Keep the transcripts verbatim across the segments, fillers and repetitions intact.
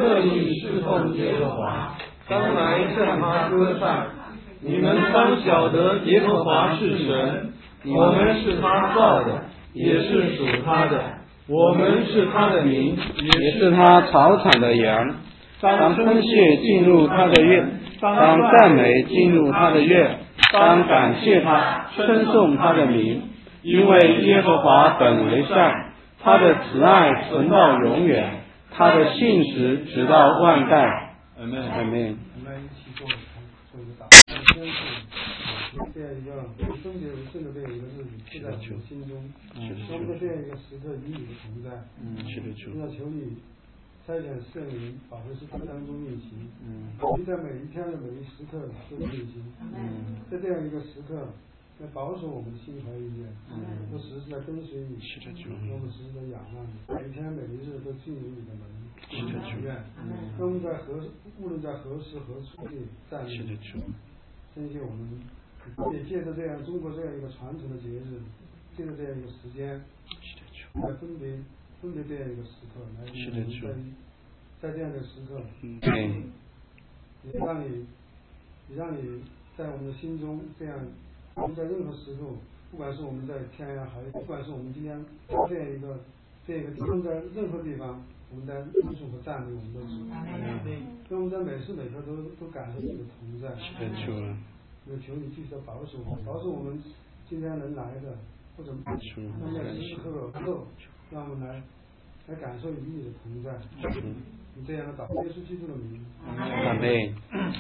乐意侍奉耶和华，当来向他歌唱。你们当晓得耶和华是神，我们是他造的，也是属他的，我们是他的民， 也是他草场的羊。当称谢进入他的院，当赞美进入他的院，当感谢他，称颂他的名，因为耶和华本为善，他的慈爱存到永远，他的信实直到万代。阿们。阿们。 我们一起做做一个祷告，先是这样一个终结为圣的这样一个日子，就在我们心中。我们在这样一个时刻与你的同在，嗯，是的，主。要求你差遣圣灵保惠师在当中运行，嗯，你在每一天的每一时刻都运行，嗯，在这样一个时刻来保守我们的心怀意念，嗯，都时时在跟随你，是的，主。我们时时在仰望你，每一天每一日都进入你的门，是的，主。嗯，我们在何无论在何时何处地站立，是的，主。相信我们也借着这样中国这样一个传统的节日，借着这样一个时间，是的，主。来分别。分别这样一个时刻，来在在这样的时刻，嗯，也让你，也让你在我们的心中这样，我们在任何时候，不管是我们在天涯海角，不管是我们今天这样一个这样一个地方，在任何地方，我们在尊崇和赞美我们的主，嗯，所以我们在每时每刻都都感受你的同在，是的，主。也求你继续的保守我们，保守我们今天能来的，或者那么时刻后。让我们来来感受与你的同在，嗯，你这样的祷告，耶稣基督的名， 阿们。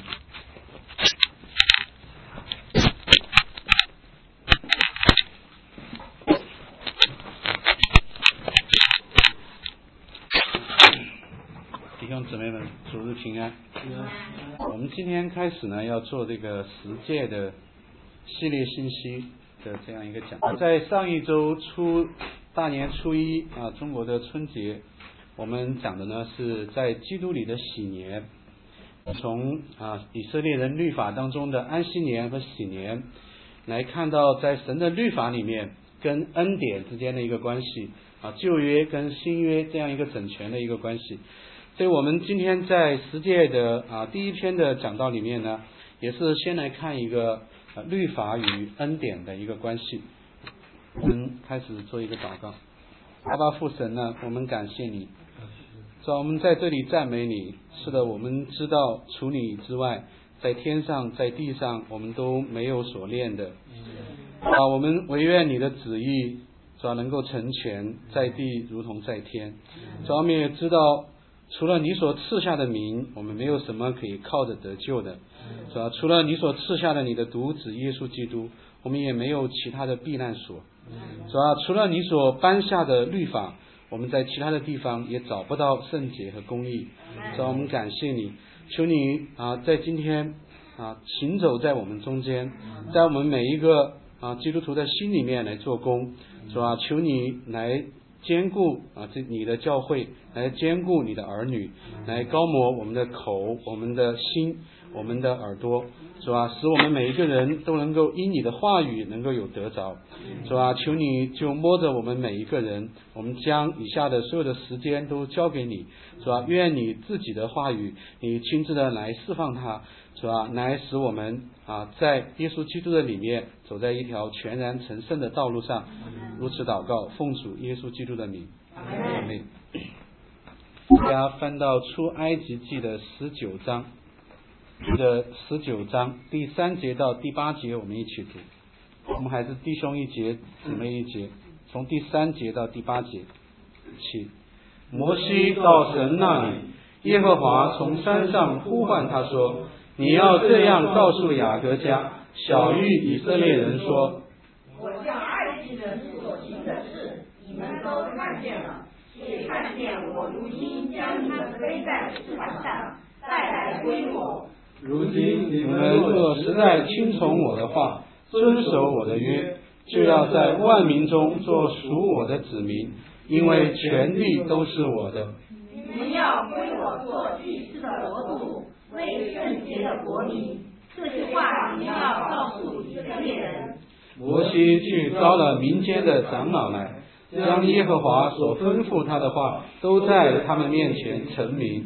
弟兄姊妹们，主日平安。我们今天开始呢，要做这个十诫的系列信息的这样一个讲。在上一周初。大年初一啊，中国的春节，我们讲的呢是在基督里的喜年，从啊以色列人律法当中的安息年和喜年，来看到在神的律法里面跟恩典之间的一个关系啊，旧约跟新约这样一个整全的一个关系。所以我们今天在十诫的啊第一篇的讲道里面呢，也是先来看一个啊律法与恩典的一个关系。我们开始做一个祷告。阿爸父神呢，我们感谢你，主，我们在这里赞美你。是的，我们知道除你之外，在天上在地上我们都没有所恋的。啊，我们唯愿你的旨意主能够成全，在地如同在天。主，我们也知道除了你所赐下的名，我们没有什么可以靠着得救的。主啊，除了你所赐下的你的独子耶稣基督，我们也没有其他的避难所。主啊，除了你所颁下的律法，我们在其他的地方也找不到圣洁和公义。主啊，我们感谢你，求你啊，在今天啊行走在我们中间，在我们每一个啊基督徒的心里面来做工。主啊，求你来兼顾啊这你的教会，来兼顾你的儿女，来高摩我们的口、我们的心、我们的耳朵。主啊，使我们每一个人都能够因你的话语能够有得着。主啊，求你就摸着我们每一个人，我们将以下的所有的时间都交给你。主啊，愿你自己的话语，你亲自的来释放它。主啊，来使我们啊在耶稣基督的里面走在一条全然成圣的道路上。如此祷告，奉主耶稣基督的名，阿们。大家翻到出埃及记的十九章的十九章第三节到第八节，我们一起读。我们还是弟兄一节，姊妹一节，从第三节到第八节起。摩西到神那里，耶和华从山上呼唤他说：“你要这样告诉雅各家、小谕以色列人说： 我向埃及人所行的事，你们都看见了，也看见我如今将你们背在翅膀上，带来归我。 如今你们若实在听从我的话，遵守我的约，就要在万民中做属我的子民，因为全地都是我的。 你们要归我做祭司的国度，为圣洁的国民。这些话你要告诉以色列人。” 摩西去招了民间的长老来，将耶和华所吩咐他的话都在他们面前陈明。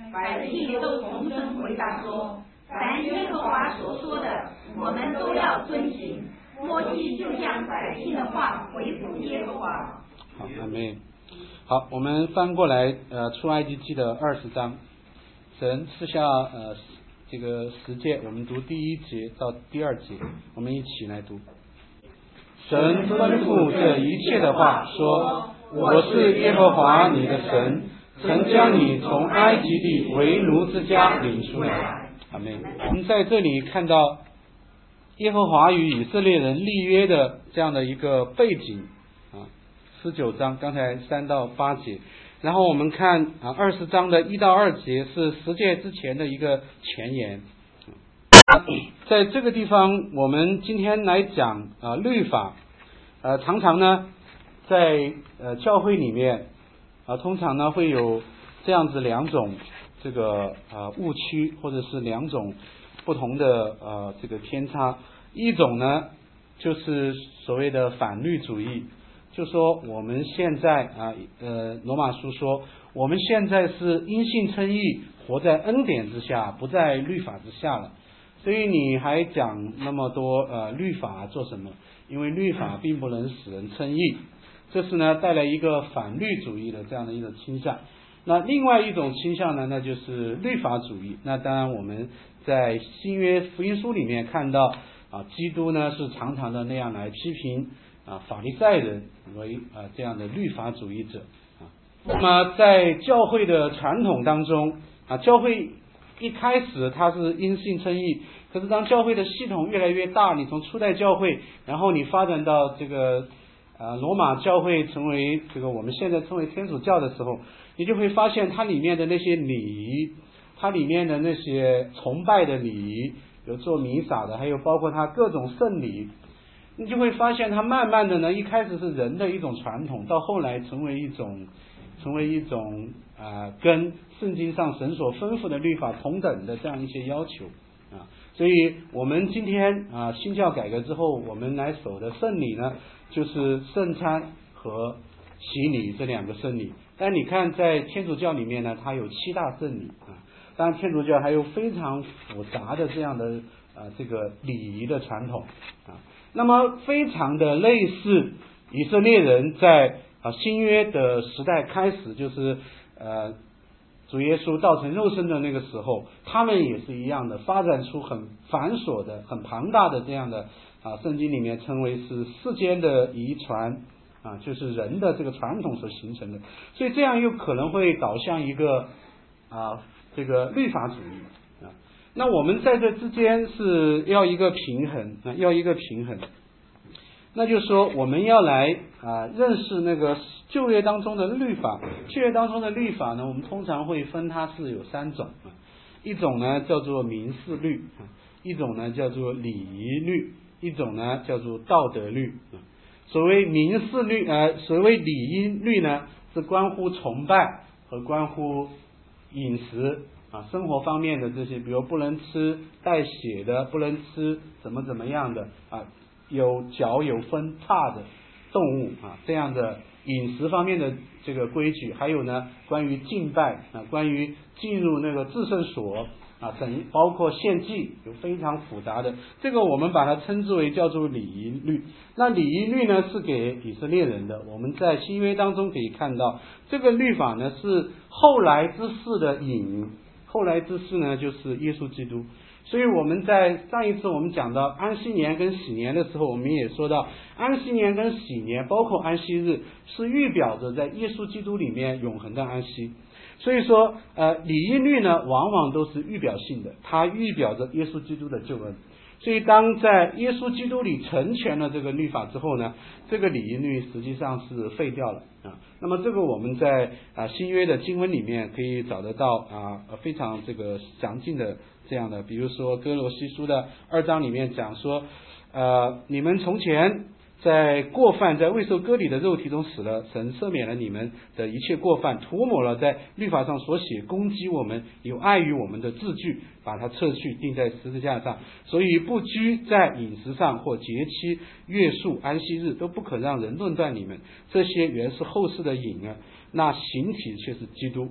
百姓都同声回答说：凡耶和华所说的，我们都要遵行。摩西就将百姓的话回复耶和华。 好，阿们。好，我们翻过来，呃，出埃及记的二十章，神赐下呃这个十诫，我们读第一节到第二节，我们一起来读。神吩咐这一切的话说：我是耶和华你的神，曾将你从埃及地为奴之家领出来。阿们。我们在这里看到耶和华与以色列人立约的这样的一个背景啊，十九章刚才三到八节，然后我们看啊二十章的一到二节是十诫之前的一个前言。在这个地方，我们今天来讲啊律法，呃常常呢在呃教会里面啊，通常呢会有这样子两种这个啊误区，或者是两种不同的呃这个偏差。一种呢就是所谓的反律主义，就说我们现在啊呃罗马书说我们现在是因信称义，活在恩典之下，不在律法之下了。所以你还讲那么多呃律法做什么？因为律法并不能使人称义，这是呢带来一个反律主义的这样的一种倾向。那另外一种倾向呢，那就是律法主义。那当然我们在新约福音书里面看到啊，基督呢是常常的那样来批评啊法利赛人为啊这样的律法主义者啊。那么在教会的传统当中啊，教会一开始它是因信称义，可是当教会的系统越来越大，你从初代教会，然后你发展到这个啊罗马教会成为这个我们现在称为天主教的时候，你就会发现它里面的那些礼仪，它里面的那些崇拜的礼仪，有做弥撒的，还有包括它各种圣礼，你就会发现它慢慢的呢，一开始是人的一种传统，到后来成为一种成为一种啊、呃、跟圣经上神所吩咐的律法同等的这样一些要求啊。所以我们今天啊新教改革之后，我们来守的圣礼呢，就是圣餐和洗礼这两个圣礼。但你看在天主教里面呢，它有七大圣礼啊。当然天主教还有非常复杂的这样的啊这个礼仪的传统啊。那么非常的类似以色列人在啊新约的时代开始，就是呃主耶稣道成肉身的那个时候，他们也是一样的，发展出很繁琐的、很庞大的这样的啊，圣经里面称为是世间的遗传啊，就是人的这个传统所形成的，所以这样又可能会导向一个啊这个律法主义啊。那我们在这之间是要一个平衡啊，要一个平衡。那就是说我们要来啊认识那个旧约当中的律法。旧约当中的律法呢，我们通常会分它是有三种啊，一种呢叫做民事律啊，一种呢叫做礼仪律，一种呢叫做道德律啊。所谓民事律呃，所谓礼仪律呢，是关乎崇拜和关乎饮食啊，生活方面的这些，比如不能吃带血的，不能吃怎么怎么样的啊，有脚有分叉的动物啊，这样的饮食方面的这个规矩，还有呢关于敬拜啊，关于进入那个至圣所啊等，包括献祭，有非常复杂的，这个我们把它称之为叫做礼仪律。那礼仪律呢是给以色列人的，我们在新约当中可以看到，这个律法呢是后来之事的引，后来之事呢就是耶稣基督。所以我们在上一次我们讲到安息年跟喜年的时候，我们也说到安息年跟喜年包括安息日是预表着在耶稣基督里面永恒的安息。所以说呃，礼仪律呢往往都是预表性的，它预表着耶稣基督的救恩。所以当在耶稣基督里成全了这个律法之后呢，这个礼仪律实际上是废掉了啊。那么这个我们在啊新约的经文里面可以找得到啊非常这个详尽的这样的，比如说哥罗西书的二章里面讲说呃你们从前在过犯在未受割礼的肉体中死了，神赦免了你们的一切过犯，涂抹了在律法上所写攻击我们有碍于我们的字句，把它撤去钉在十字架上，所以不拘在饮食上或节期月数安息日都不可让人论断你们，这些原是后世的影啊，那形体却是基督。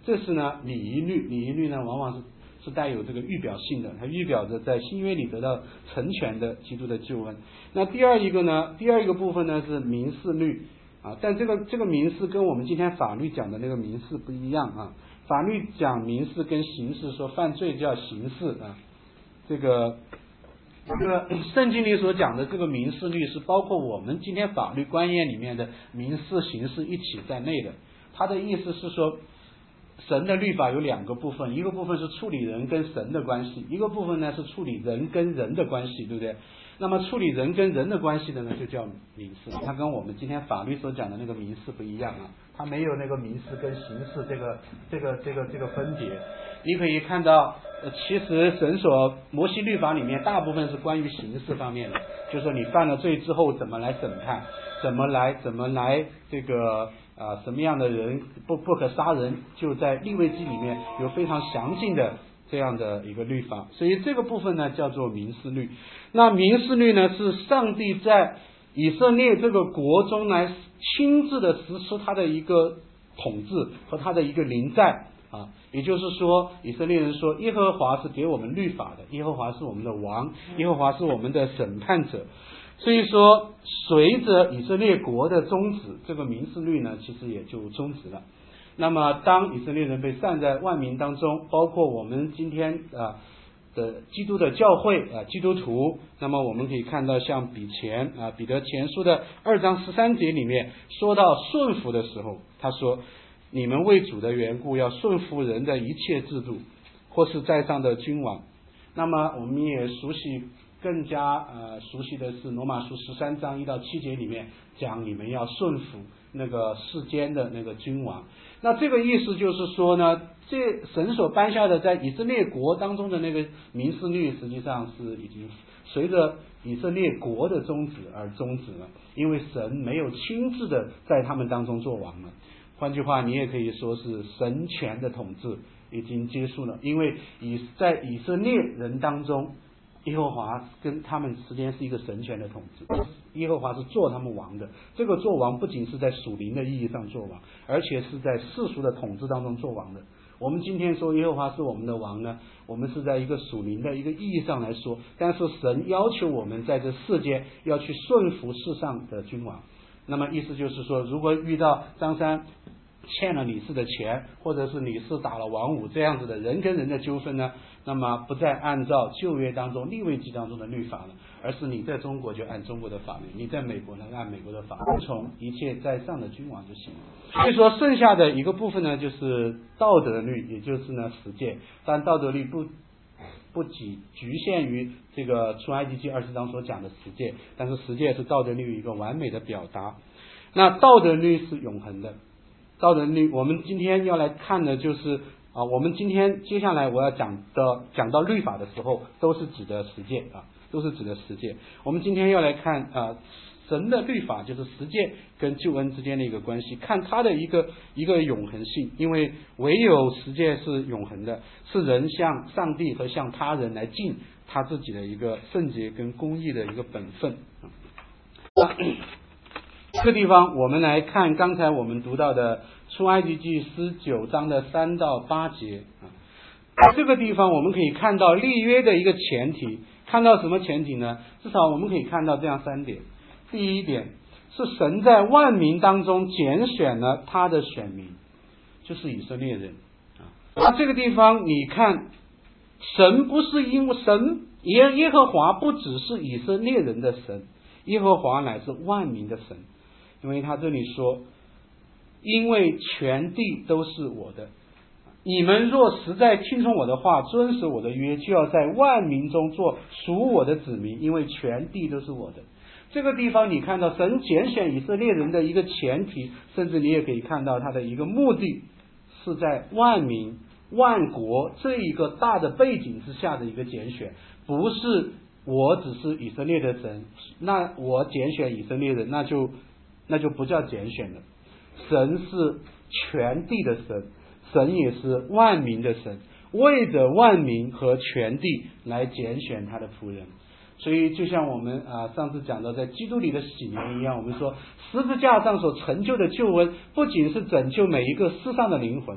这是呢礼仪律，礼仪律呢往往是是带有这个预表性的，它预表着在新约里得到成全的基督的救恩。那第二一个呢，第二一个部分呢是民事律啊，但这个这个民事跟我们今天法律讲的那个民事不一样啊。法律讲民事跟刑事，说犯罪叫刑事啊，这个这个圣经里所讲的这个民事律是包括我们今天法律观念里面的民事、刑事一起在内的。它的意思是说，神的律法有两个部分，一个部分是处理人跟神的关系，一个部分呢是处理人跟人的关系，对不对？那么处理人跟人的关系的呢，就叫民事。它跟我们今天法律所讲的那个民事不一样啊，它没有那个民事跟刑事这个这个这个这个分别。你可以看到，呃，其实神所摩西律法里面大部分是关于刑事方面的，就是说你犯了罪之后怎么来审判，怎么来怎么来这个啊、呃、什么样的人不不可杀人，就在利未记里面有非常详尽的这样的一个律法，所以这个部分呢叫做民事律。那民事律呢是上帝在以色列这个国中来亲自的实施他的一个统治和他的一个临在啊，也就是说以色列人说耶和华是给我们律法的，耶和华是我们的王，耶和华是我们的审判者。所以说随着以色列国的终止，这个民事律呢其实也就终止了。那么当以色列人被散在万民当中，包括我们今天啊的基督的教会啊基督徒，那么我们可以看到像彼前啊彼得前书的二章十三节里面说到顺服的时候，他说你们为主的缘故要顺服人的一切制度，或是在上的君王。那么我们也熟悉更加呃熟悉的是罗马书十三章一到七节里面讲你们要顺服那个世间的那个君王。那这个意思就是说呢，这神所颁下的在以色列国当中的那个民事律，实际上是已经随着以色列国的终止而终止了，因为神没有亲自的在他们当中做王了。换句话，你也可以说是神权的统治已经结束了，因为以在以色列人当中，耶和华跟他们之间是一个神权的统治，耶和华是做他们王的。这个做王不仅是在属灵的意义上做王，而且是在世俗的统治当中做王的。我们今天说耶和华是我们的王呢，我们是在一个属灵的一个意义上来说，但是神要求我们在这世间要去顺服世上的君王。那么意思就是说，如果遇到张三欠了李四的钱，或者是李四打了王五这样子的人跟人的纠纷呢，那么不再按照旧约当中利未记当中的律法了，而是你在中国就按中国的法律，你在美国呢按美国的法律，从一切在上的君王就行了。所以说剩下的一个部分呢就是道德律，也就是呢十诫。但道德律不不仅局限于这个出埃及记二十章所讲的十诫，但是十诫是道德律一个完美的表达。那道德律是永恒的，道德律我们今天要来看的就是啊，我们今天接下来我要讲的讲到律法的时候，都是指的十诫啊，都是指的十诫。我们今天要来看啊，神的律法就是十诫跟救恩之间的一个关系，看它的一个一个永恒性，因为唯有十诫是永恒的，是人向上帝和向他人来尽他自己的一个圣洁跟公义的一个本分。啊这个地方我们来看刚才我们读到的出埃及记十九章的三到八节啊，这个地方我们可以看到立约的一个前提，看到什么前提呢？至少我们可以看到这样三点。第一点是神在万民当中拣选了他的选民，就是以色列人啊。那这个地方你看，神不是因为神耶耶和华不只是以色列人的神，耶和华乃是万民的神。因为他这里说，因为全地都是我的，你们若实在听从我的话，遵守我的约，就要在万民中做属我的子民，因为全地都是我的。这个地方你看到神拣选以色列人的一个前提，甚至你也可以看到他的一个目的，是在万民万国这一个大的背景之下的一个拣选，不是我只是以色列的神，那我拣选以色列人，那就那就不叫拣选了。神是全地的神，神也是万民的神，为着万民和全地来拣选他的仆人。所以就像我们啊上次讲到在基督里的洗年一样，我们说十字架上所成就的救恩不仅是拯救每一个世上的灵魂，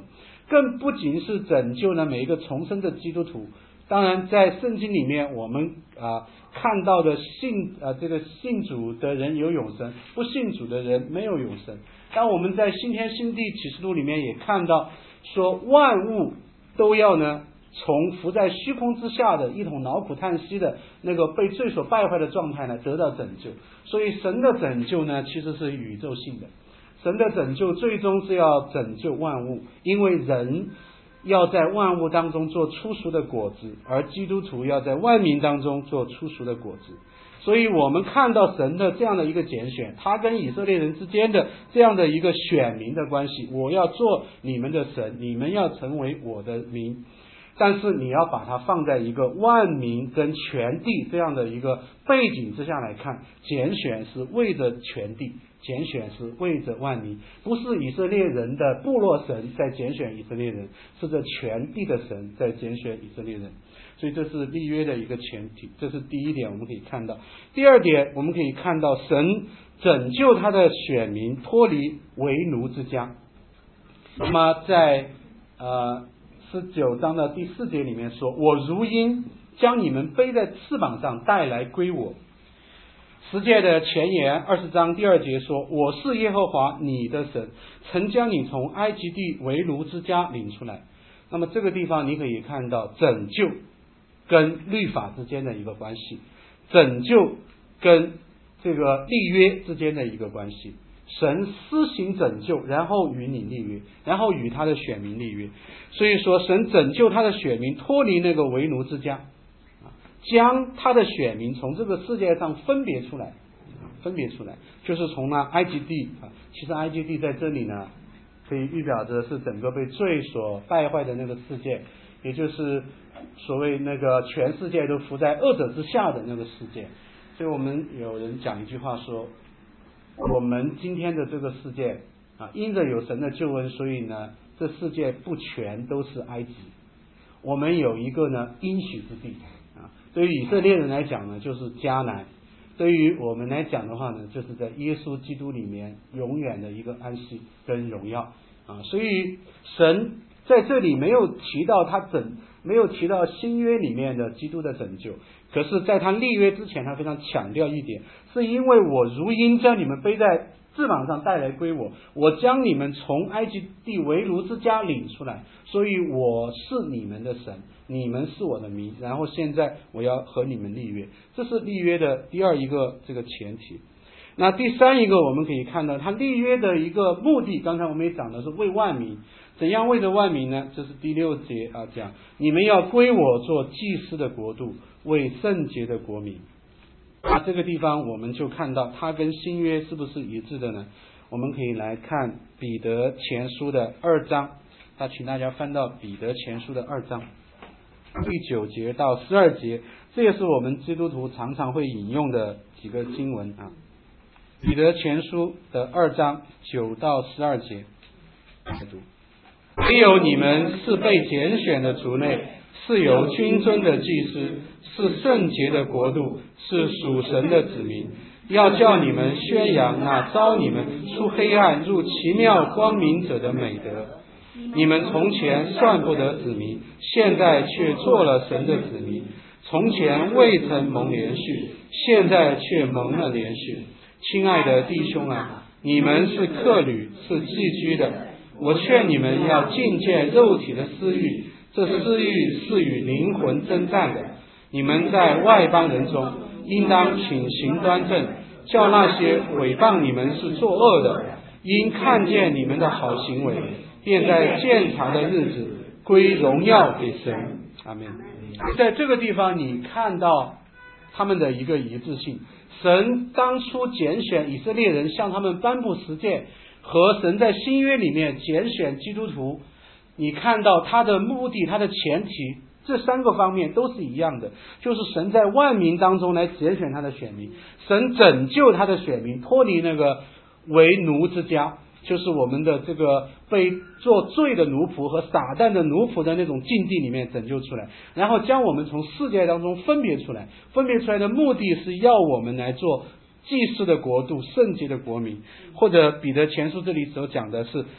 更不仅是拯救了每一个重生的基督徒。当然在圣经里面我们啊、呃、看到的信啊、呃、这个信主的人有永生，不信主的人没有永生。但我们在新天新地启示录里面也看到说，万物都要呢从伏在虚空之下的一同劳苦叹息的那个被罪所败坏的状态呢得到拯救。所以神的拯救呢其实是宇宙性的，神的拯救最终是要拯救万物，因为人要在万物当中做出熟的果子，而基督徒要在万民当中做出熟的果子。所以我们看到神的这样的一个拣选，他跟以色列人之间的这样的一个选民的关系，我要做你们的神，你们要成为我的民。但是你要把它放在一个万民跟全地这样的一个背景之下来看，拣选是为着全地，拣选是为着万民，不是以色列人的部落神在拣选以色列人，是这全地的神在拣选以色列人。所以这是立约的一个前提，这是第一点我们可以看到。第二点我们可以看到神拯救他的选民脱离为奴之家。那么在呃十九章的第四节里面说，我如鹰将你们背在翅膀上带来归我。十诫的前言二十章第二节说，我是耶和华你的神，曾将你从埃及地为奴之家领出来。那么这个地方你可以看到拯救跟律法之间的一个关系，拯救跟这个立约之间的一个关系。神施行拯救，然后与你立约，然后与他的选民立约。所以说神拯救他的选民脱离那个为奴之家，将他的选民从这个世界上分别出来，分别出来就是从那埃及地啊，其实埃及地在这里呢可以预表着是整个被罪所败坏的那个世界，也就是所谓那个全世界都伏在恶者之下的那个世界。所以我们有人讲一句话说，我们今天的这个世界啊，因着有神的救恩，所以呢这世界不全都是埃及，我们有一个呢应许之地啊。对于以色列人来讲呢就是迦南，对于我们来讲的话呢，就是在耶稣基督里面永远的一个安息跟荣耀啊。所以神在这里没有提到他整没有提到新约里面的基督的拯救，可是在他立约之前他非常强调一点，是因为我如鹰将你们背在翅膀上带来归我，我将你们从埃及地为奴之家领出来，所以我是你们的神，你们是我的民，然后现在我要和你们立约。这是立约的第二一个这个前提。那第三一个我们可以看到他立约的一个目的，刚才我们也讲的是为万民。怎样为着万民呢？这是第六节啊，讲你们要归我做祭司的国度，为圣洁的国民。啊，这个地方我们就看到它跟新约是不是一致的呢？我们可以来看彼得前书的二章，那请大家翻到彼得前书的二章第九节到十二节，这也是我们基督徒常常会引用的几个经文啊。彼得前书的二章九到十二节来读。唯有你们是被拣选的族类，是有君尊的祭司，是圣洁的国度，是属神的子民，要叫你们宣扬那召你们出黑暗入奇妙光明者的美德。你们从前算不得子民，现在却做了神的子民；从前未曾蒙连续，现在却蒙了连续。亲爱的弟兄啊，你们是客旅，是寄居的。我劝你们要禁戒肉体的私欲，这私欲是与灵魂征战的。你们在外邦人中，应当品行端正，叫那些毁谤你们是作恶的，因看见你们的好行为，便在鉴察的日子归荣耀给神。阿们。在这个地方你看到他们的一个一致性，神当初拣选以色列人向他们颁布十诫，和神在新约里面拣选基督徒，你看到他的目的，他的前提，这三个方面都是一样的，就是神在万民当中来拣选他的选民，神拯救他的选民脱离那个为奴之家，就是我们的这个被做罪的奴仆和撒旦的奴仆的那种境地里面拯救出来，然后将我们从世界当中分别出来，分别出来的目的是要我们来做祭司的国度，圣洁的国民，或者彼得前书这里所讲的是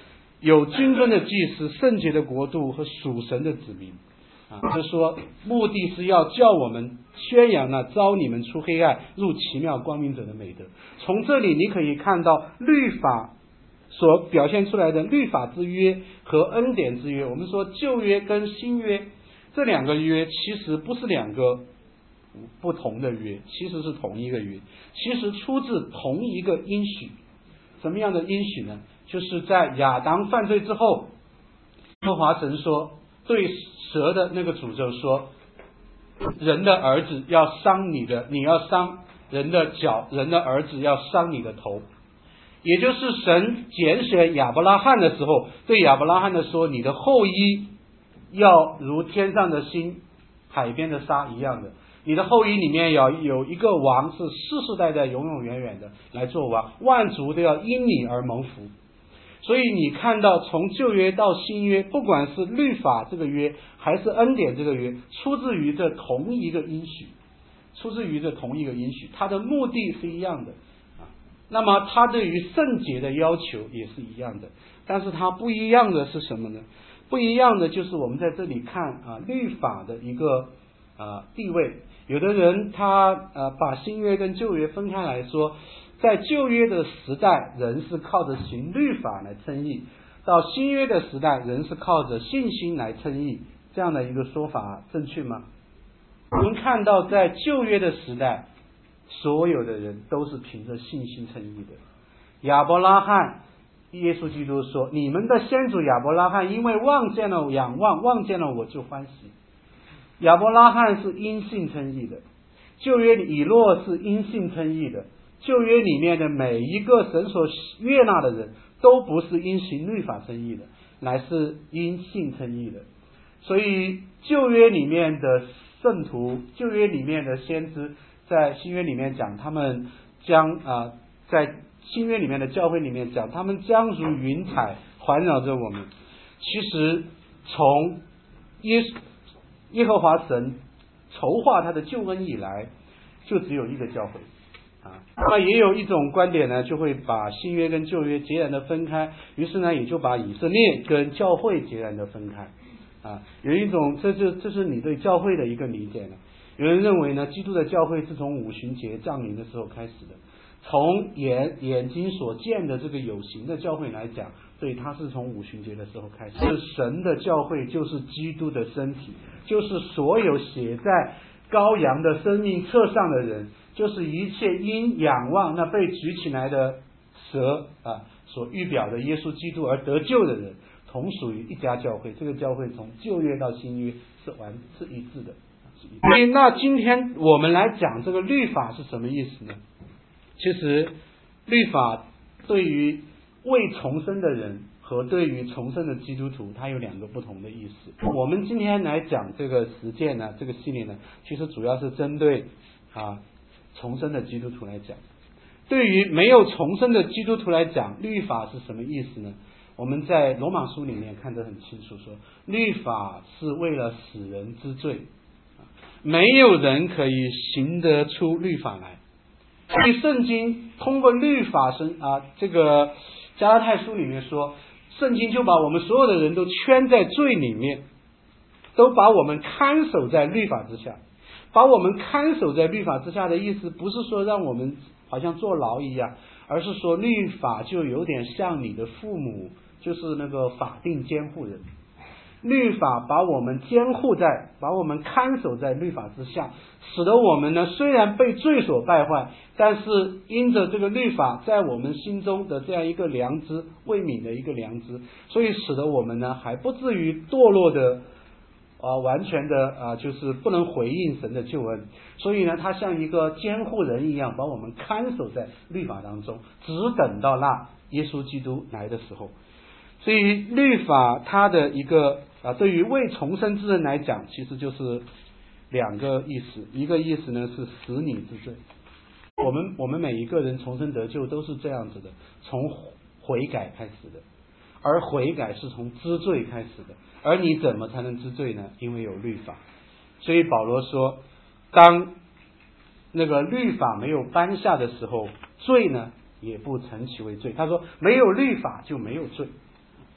有君尊的祭司、圣洁的国度和属神的子民。啊，就是说目的是要叫我们宣扬那召你们出黑暗入奇妙光明者的美德。从这里你可以看到律法所表现出来的律法之约和恩典之约。我们说旧约跟新约这两个约其实不是两个不同的约，其实是同一个约，其实出自同一个应许。什么样的应许呢？就是在亚当犯罪之后，耶和华神说，对蛇的那个诅咒说，人的儿子要伤你的，你要伤人的脚，人的儿子要伤你的头。也就是神拣选亚伯拉罕的时候，对亚伯拉罕的说，你的后裔要如天上的星、海边的沙一样的，你的后裔里面要有一个王是世世代代永永远远的来做王，万族都要因你而蒙福。所以你看到从旧约到新约，不管是律法这个约还是恩典这个约，出自于这同一个应许，出自于这同一个应许，它的目的是一样的啊。那么它对于圣洁的要求也是一样的，但是它不一样的是什么呢？不一样的就是我们在这里看啊，律法的一个啊地位。有的人他呃把新约跟旧约分开来说，在旧约的时代，人是靠着行律法来称义；到新约的时代，人是靠着信心来称义。这样的一个说法正确吗？我们看到，在旧约的时代，所有的人都是凭着信心称义的。亚伯拉罕，耶稣基督说：“你们的先祖亚伯拉罕，因为望见了仰望，望见了我就欢喜。”亚伯拉罕是因信称义的，旧约里以诺是因信称义的。旧约里面的每一个神所悦纳的人，都不是因行律法称义的，乃是因信称义的。所以旧约里面的圣徒，旧约里面的先知，在新约里面讲，他们将啊、呃，在新约里面的教会里面讲，他们将如云彩环绕着我们。其实从耶耶和华神筹划他的救恩以来，就只有一个教会。啊，那么也有一种观点呢，就会把新约跟旧约截然的分开，于是呢，也就把以色列跟教会截然的分开。啊，有一种，这就这是你对教会的一个理解了。有人认为呢，基督的教会是从五旬节降临的时候开始的。从眼眼睛所见的这个有形的教会来讲，对，它是从五旬节的时候开始。是神的教会，就是基督的身体，就是所有写在羔羊的生命册上的人，就是一切因仰望那被举起来的蛇啊所预表的耶稣基督而得救的人，同属于一家教会。这个教会从旧约到新约是完是一致的。所以那今天我们来讲这个律法是什么意思呢？其实律法对于未重生的人和对于重生的基督徒，它有两个不同的意思。我们今天来讲这个实践呢，这个系列呢，其实主要是针对啊重生的基督徒来讲。对于没有重生的基督徒来讲，律法是什么意思呢？我们在罗马书里面看得很清楚说，律法是为了使人知罪，没有人可以行得出律法来。所以圣经通过律法神啊，这个加拉太书里面说，圣经就把我们所有的人都圈在罪里面，都把我们看守在律法之下。把我们看守在律法之下的意思，不是说让我们好像坐牢一样，而是说律法就有点像你的父母，就是那个法定监护人。律法把我们监护在，把我们看守在律法之下，使得我们呢虽然被罪所败坏，但是因着这个律法在我们心中的这样一个良知，未泯的一个良知，所以使得我们呢还不至于堕落的啊，完全的啊，就是不能回应神的救恩。所以呢，他像一个监护人一样，把我们看守在律法当中，只等到那耶稣基督来的时候。所以律法它的一个啊，对于未重生之人来讲，其实就是两个意思。一个意思呢是使你知罪。我们我们每一个人重生得救都是这样子的，从悔改开始的。而悔改是从知罪开始的，而你怎么才能知罪呢？因为有律法。所以保罗说，当那个律法没有颁下的时候，罪呢也不成其为罪。他说没有律法就没有罪。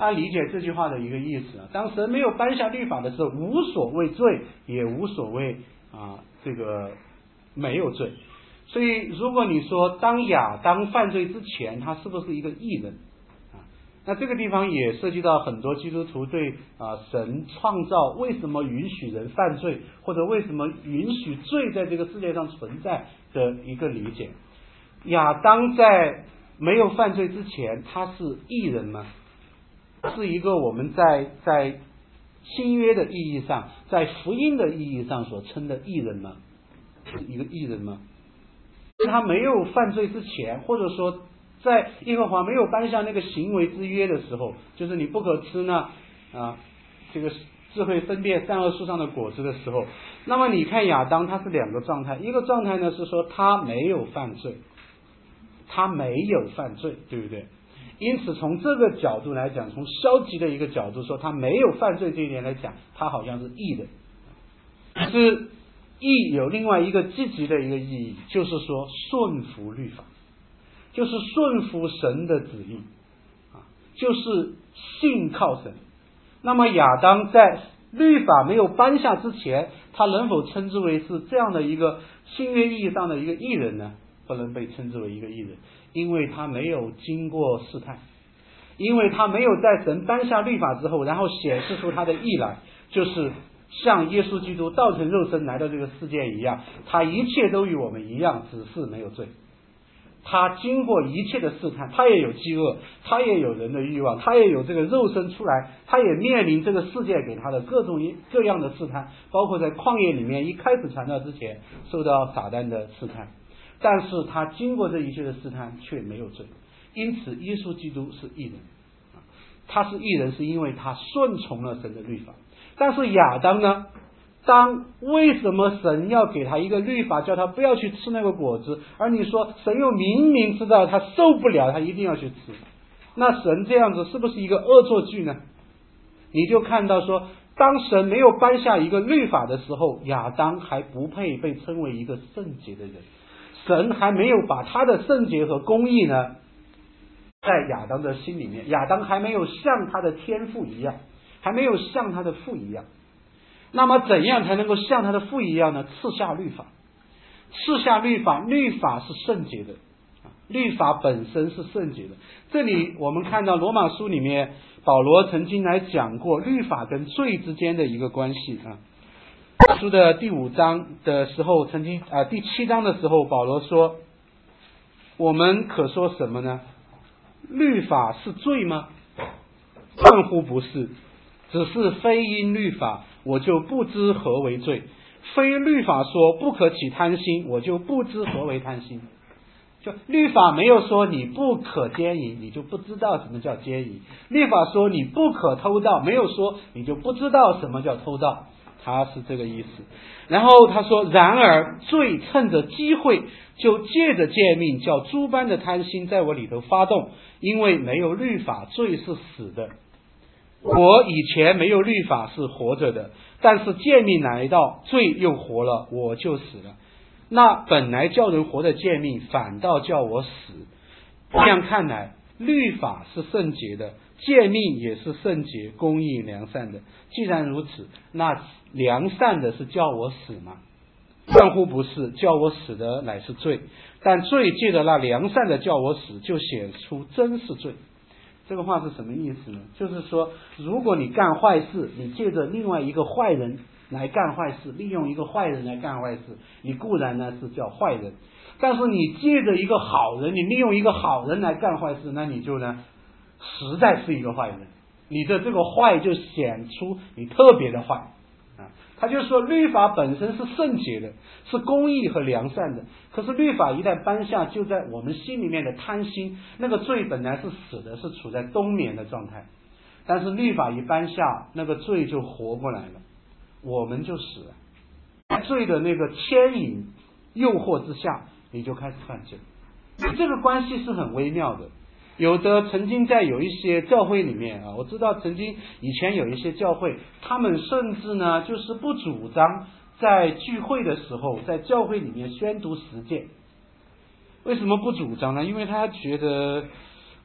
他理解这句话的一个意思啊。当神没有颁下律法的时候，无所谓罪，也无所谓啊这个没有罪。所以如果你说当亚当犯罪之前，他是不是一个义人啊？那这个地方也涉及到很多基督徒对啊神创造为什么允许人犯罪，或者为什么允许罪在这个世界上存在的一个理解。亚当在没有犯罪之前，他是义人吗？是一个我们在在新约的意义上，在福音的意义上所称的义人吗？是一个义人吗？他没有犯罪之前，或者说在耶和华没有颁下那个行为之约的时候，就是你不可吃呢啊这个智慧分辨善恶树上的果子的时候，那么你看亚当他是两个状态，一个状态呢是说他没有犯罪，他没有犯罪，对不对？因此从这个角度来讲，从消极的一个角度说他没有犯罪这一点来讲，他好像是义的。可是义有另外一个积极的一个意义，就是说顺服律法，就是顺服神的旨意啊，就是信靠神。那么亚当在律法没有颁下之前，他能否称之为是这样的一个新约意义上的一个义人呢？不能被称之为一个义人，因为他没有经过试探，因为他没有在神颁下律法之后，然后显示出他的义来，就是像耶稣基督道成肉身来到这个世界一样，他一切都与我们一样，只是没有罪。他经过一切的试探，他也有饥饿，他也有人的欲望，他也有这个肉身出来，他也面临这个世界给他的各种各样的试探，包括在旷野里面一开始传道之前受到撒旦的试探，但是他经过这一切的试探却没有罪。因此耶稣基督是义人，他是义人是因为他顺从了神的律法。但是亚当呢，当为什么神要给他一个律法叫他不要去吃那个果子，而你说神又明明知道他受不了，他一定要去吃，那神这样子是不是一个恶作剧呢？你就看到说，当神没有颁下一个律法的时候，亚当还不配被称为一个圣洁的人，神还没有把他的圣洁和公义呢在亚当的心里面，亚当还没有像他的天父一样，还没有像他的父一样。那么怎样才能够像他的父一样呢？赐下律法，赐下律法，律法是圣洁的，律法本身是圣洁的。这里我们看到罗马书里面保罗曾经来讲过律法跟罪之间的一个关系啊。书的第五章的时候，曾经啊第七章的时候，保罗说，我们可说什么呢？律法是罪吗？断乎不是，只是非因律法，我就不知何为罪；非律法说不可起贪心，我就不知何为贪心。就律法没有说你不可奸淫，你就不知道什么叫奸淫；律法说你不可偷盗，没有说你就不知道什么叫偷盗，他是这个意思。然后他说，然而罪趁着机会，就借着诫命，叫诸般的贪心在我里头发动，因为没有律法，罪是死的。我以前没有律法是活着的，但是诫命来到，罪又活了，我就死了。那本来叫人活的诫命，反倒叫我死。这样看来，律法是圣洁的，诫命也是圣洁、公义、良善的。既然如此，那良善的是叫我死吗？断乎不是，叫我死的乃是罪。但罪借着那良善的叫我死，就显出真是罪。这个话是什么意思呢？就是说，如果你干坏事，你借着另外一个坏人来干坏事，利用一个坏人来干坏事，你固然呢是叫坏人，但是你借着一个好人，你利用一个好人来干坏事，那你就呢实在是一个坏人，你的这个坏就显出你特别的坏啊。他就说律法本身是圣洁的，是公义和良善的，可是律法一旦颁下，就在我们心里面的贪心，那个罪本来是死的，是处在冬眠的状态，但是律法一颁下，那个罪就活过来了，我们就死了。在罪的那个牵引诱惑之下，你就开始犯罪。这个关系是很微妙的。有的曾经在有一些教会里面啊，我知道曾经以前有一些教会，他们甚至呢就是不主张在聚会的时候在教会里面宣读十诫。为什么不主张呢？因为他觉得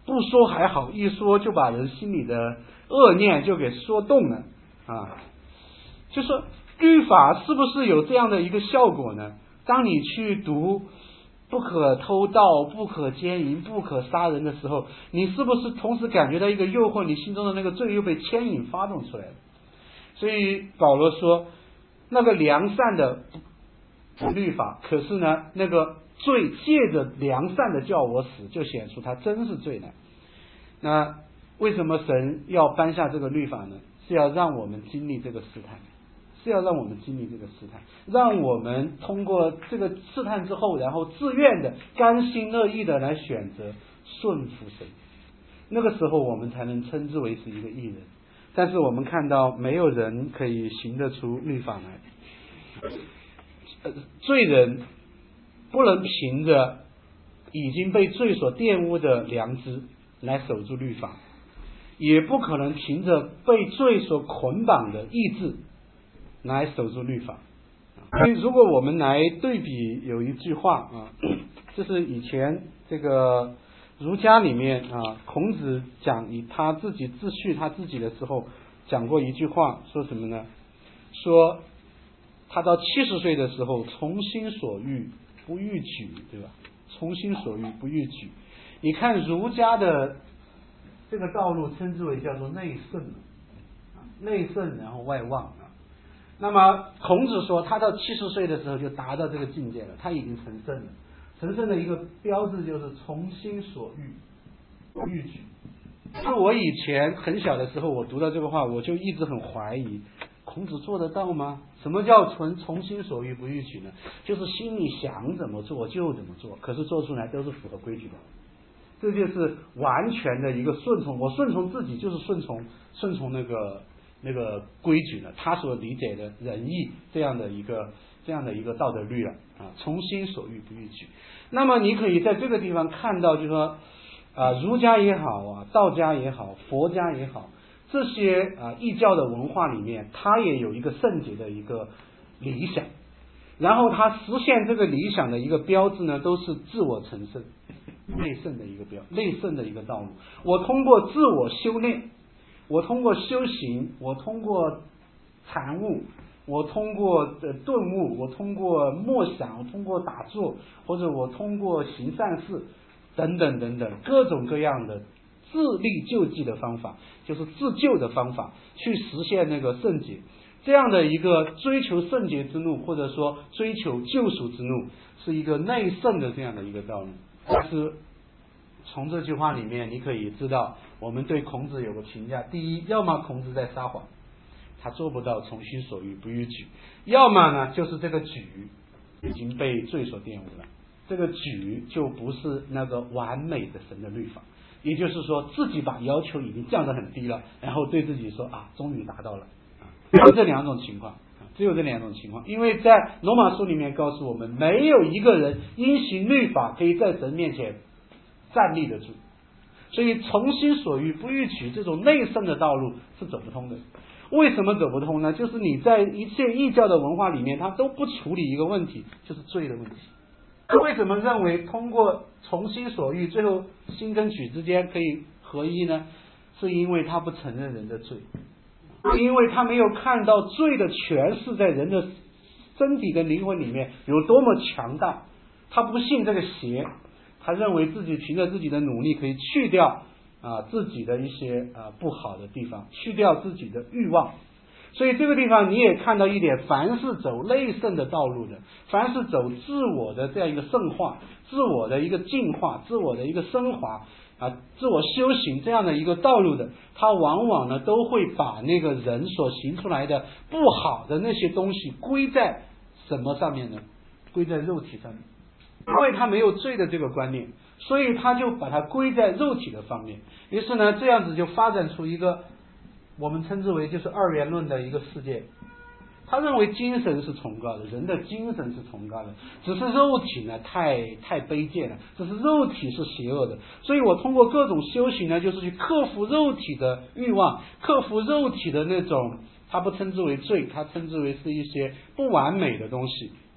不说还好，一说就把人心里的恶念就给说动了啊。就说律法是不是有这样的一个效果呢？当你去读不可偷盗、不可奸淫、不可杀人的时候，你是不是同时感觉到一个诱惑，你心中的那个罪又被牵引发动出来了？所以保罗说，那个良善的律法，可是呢，那个罪借着良善的叫我死，就显出他真是罪来。那为什么神要颁下这个律法呢？是要让我们经历这个试探，是要让我们经历这个试探，让我们通过这个试探之后，然后自愿的、甘心乐意的来选择顺服神。那个时候我们才能称之为是一个义人。但是我们看到没有人可以行得出律法来，呃、罪人不能凭着已经被罪所玷污的良知来守住律法，也不可能凭着被罪所捆绑的意志来守住律法。所以如果我们来对比，有一句话啊，这是以前这个儒家里面啊，孔子讲以他自己自序他自己的时候讲过一句话，说什么呢？说他到七十岁的时候，从心所欲不逾矩，对吧？从心所欲不逾矩。你看儒家的这个道路称之为叫做内圣，内圣然后外望啊。那么孔子说他到七十岁的时候就达到这个境界了，他已经成圣了。成圣的一个标志就是从心所欲不逾矩。是我以前很小的时候，我读到这个话，我就一直很怀疑，孔子做得到吗？什么叫从从心所欲不逾矩呢？就是心里想怎么做就怎么做，可是做出来都是符合规矩的。这就是完全的一个顺从，我顺从自己就是顺从顺从那个那个规矩了，他所理解的仁义这样的一个这样的一个道德律了啊，从心所欲不逾矩。那么你可以在这个地方看到，就是说啊，儒家也好啊，道家也好，佛家也好，这些啊异教的文化里面，它也有一个圣洁的一个理想，然后它实现这个理想的一个标志呢，都是自我成圣、内圣的一个标，内圣的一个道路。我通过自我修炼，我通过修行，我通过参悟，我通过呃顿悟，我通过默想，我通过打坐，或者我通过行善事等等等等各种各样的自力救济的方法，就是自救的方法，去实现那个圣洁。这样的一个追求圣洁之路，或者说追求救赎之路，是一个内圣的这样的一个道路。但是从这句话里面你可以知道，我们对孔子有个评价：第一，要么孔子在撒谎，他做不到从心所欲不逾矩；要么呢，就是这个矩已经被罪所玷污了，这个矩就不是那个完美的神的律法。也就是说，自己把要求已经降得很低了，然后对自己说啊，终于达到了。只有这两种情况，只有这两种情况，因为在罗马书里面告诉我们，没有一个人因行律法可以在神面前站立得住，所以从心所欲不逾矩这种内圣的道路是走不通的。为什么走不通呢？就是你在一切异教的文化里面，它都不处理一个问题，就是罪的问题。为什么认为通过从心所欲，最后心跟曲之间可以合一呢？是因为他不承认人的罪，因为他没有看到罪的权势在人的身体跟灵魂里面有多么强大，他不信这个邪，他认为自己凭着自己的努力可以去掉啊自己的一些啊不好的地方，去掉自己的欲望。所以这个地方你也看到一点，凡是走内圣的道路的，凡是走自我的这样一个圣化、自我的一个净化、自我的一个升华啊、自我修行这样的一个道路的，他往往呢都会把那个人所行出来的不好的那些东西归在什么上面呢？归在肉体上面，因为他没有罪的这个观念，所以他就把它归在肉体的方面。于是呢，这样子就发展出一个我们称之为就是二元论的一个世界。他认为精神是崇高的，人的精神是崇高的，只是肉体呢太太卑贱了，只是肉体是邪恶的。所以我通过各种修行呢，就是去克服肉体的欲望，克服肉体的那种，他不称之为罪，他称之为是一些不完美的东西啊，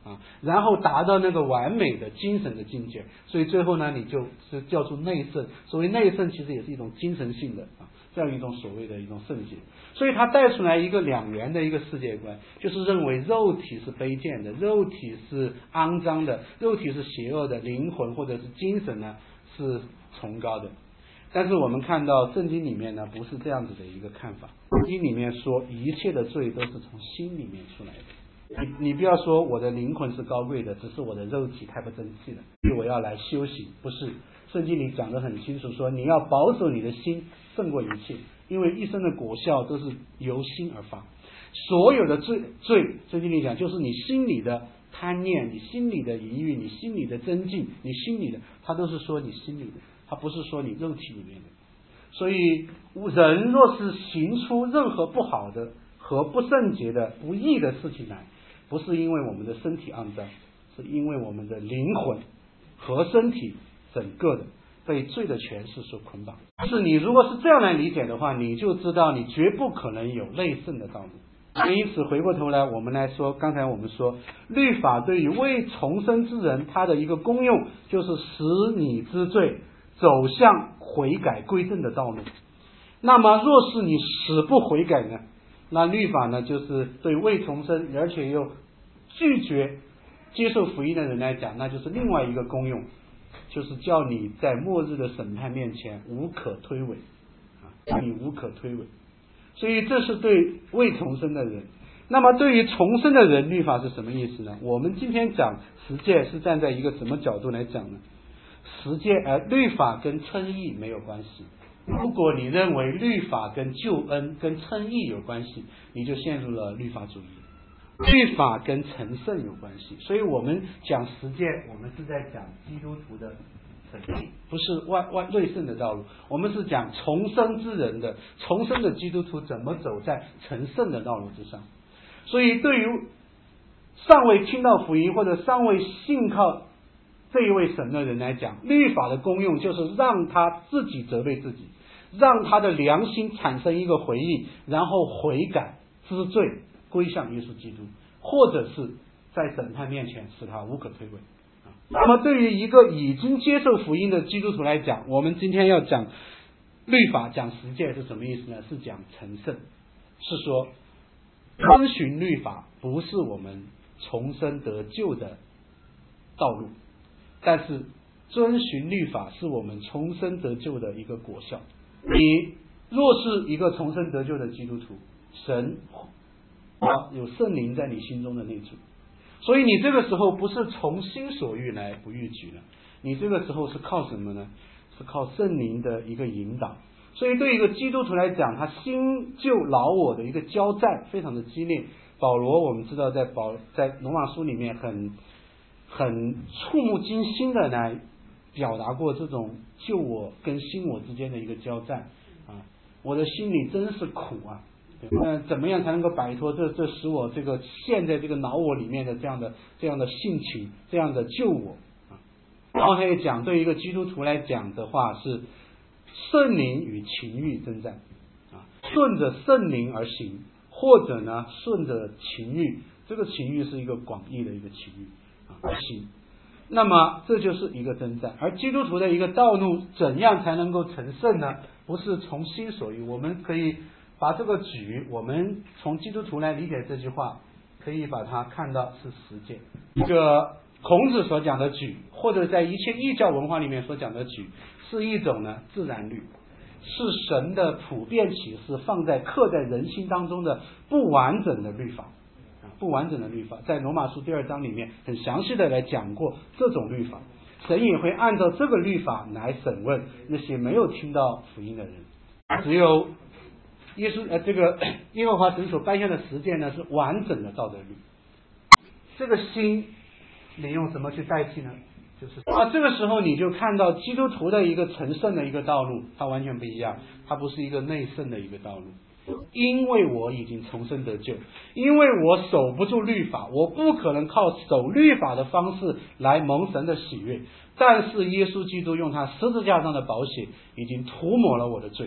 啊，然后达到那个完美的精神的境界，所以最后呢，你就是叫做内圣。所谓内圣，其实也是一种精神性的啊，这样一种所谓的一种圣洁。所以他带出来一个两元的一个世界观，就是认为肉体是卑贱的，肉体是肮脏的，肉体是邪恶的，灵魂或者是精神呢是崇高的。但是我们看到圣经里面呢，不是这样子的一个看法。圣经里面说，一切的罪都是从心里面出来的。你你不要说我的灵魂是高贵的，只是我的肉体太不争气了，所以我要来修行。不是，圣经里讲得很清楚，说你要保守你的心胜过一切，因为一生的果效都是由心而发。所有的罪罪，圣经里讲就是你心里的贪念，你心里的淫欲，你心里的增进，你心里的，他都是说你心里的，他不是说你肉体里面的。所以人若是行出任何不好的和不圣洁的不义的事情来，不是因为我们的身体肮脏，是因为我们的灵魂和身体整个的被罪的权势所捆绑。是你如果是这样来理解的话，你就知道你绝不可能有内圣的道路。因此回过头来我们来说，刚才我们说律法对于未重生之人，它的一个功用就是使你之罪走向悔改归正的道路。那么若是你死不悔改呢，那律法呢就是对未重生而且又拒绝接受福音的人来讲，那就是另外一个功用，就是叫你在末日的审判面前无可推诿啊，叫你无可推诿。所以这是对未重生的人。那么对于重生的人，律法是什么意思呢？我们今天讲十诫是站在一个什么角度来讲呢？十诫而律法跟称义没有关系。如果你认为律法跟救恩跟称义有关系，你就陷入了律法主义。律法跟成圣有关系，所以我们讲十诫，我们是在讲基督徒的成圣，不是外外内圣的道路。我们是讲重生之人的重生的基督徒怎么走在成圣的道路之上。所以对于尚未听到福音或者尚未信靠这一位神的人来讲，律法的功用就是让他自己责备自己，让他的良心产生一个回忆，然后悔改知罪归向耶稣基督，或者是在审判面前使他无可推诿。那么对于一个已经接受福音的基督徒来讲，我们今天要讲律法讲十诫是什么意思呢？是讲成圣，是说遵循律法不是我们重生得救的道路，但是遵循律法是我们重生得救的一个果效。你若是一个重生得救的基督徒，神有圣灵在你心中的内住，所以你这个时候不是从心所欲来不逾矩了，你这个时候是靠什么呢？是靠圣灵的一个引导。所以对一个基督徒来讲，他新旧老我的一个交战非常的激烈。保罗我们知道在保在罗马书里面很很触目惊心的来表达过这种旧我跟新我之间的一个交战啊，我的心里真是苦啊。那怎么样才能够摆脱这这使我这个陷在这个老我里面的这样的这样的性情，这样的旧我啊？然后他也讲，对一个基督徒来讲的话，是圣灵与情欲征战啊，顺着圣灵而行，或者呢顺着情欲，这个情欲是一个广义的一个情欲啊而行。那么这就是一个征战。而基督徒的一个道路怎样才能够成圣呢？不是从心所欲，我们可以把这个举，我们从基督徒来理解这句话，可以把它看到是实践。一个孔子所讲的举，或者在一切异教文化里面所讲的举，是一种呢自然律，是神的普遍启示放在刻在人心当中的不完整的律法，不完整的律法，在罗马书第二章里面很详细的来讲过这种律法。神也会按照这个律法来审问那些没有听到福音的人。只有耶稣呃，这个耶和华神所颁下的十诫呢，是完整的道德律。这个心，你用什么去代替呢？就是啊，这个时候你就看到基督徒的一个成圣的一个道路，它完全不一样，它不是一个内圣的一个道路。因为我已经重生得救，因为我守不住律法，我不可能靠守律法的方式来蒙神的喜悦。但是耶稣基督用他十字架上的宝血已经涂抹了我的罪，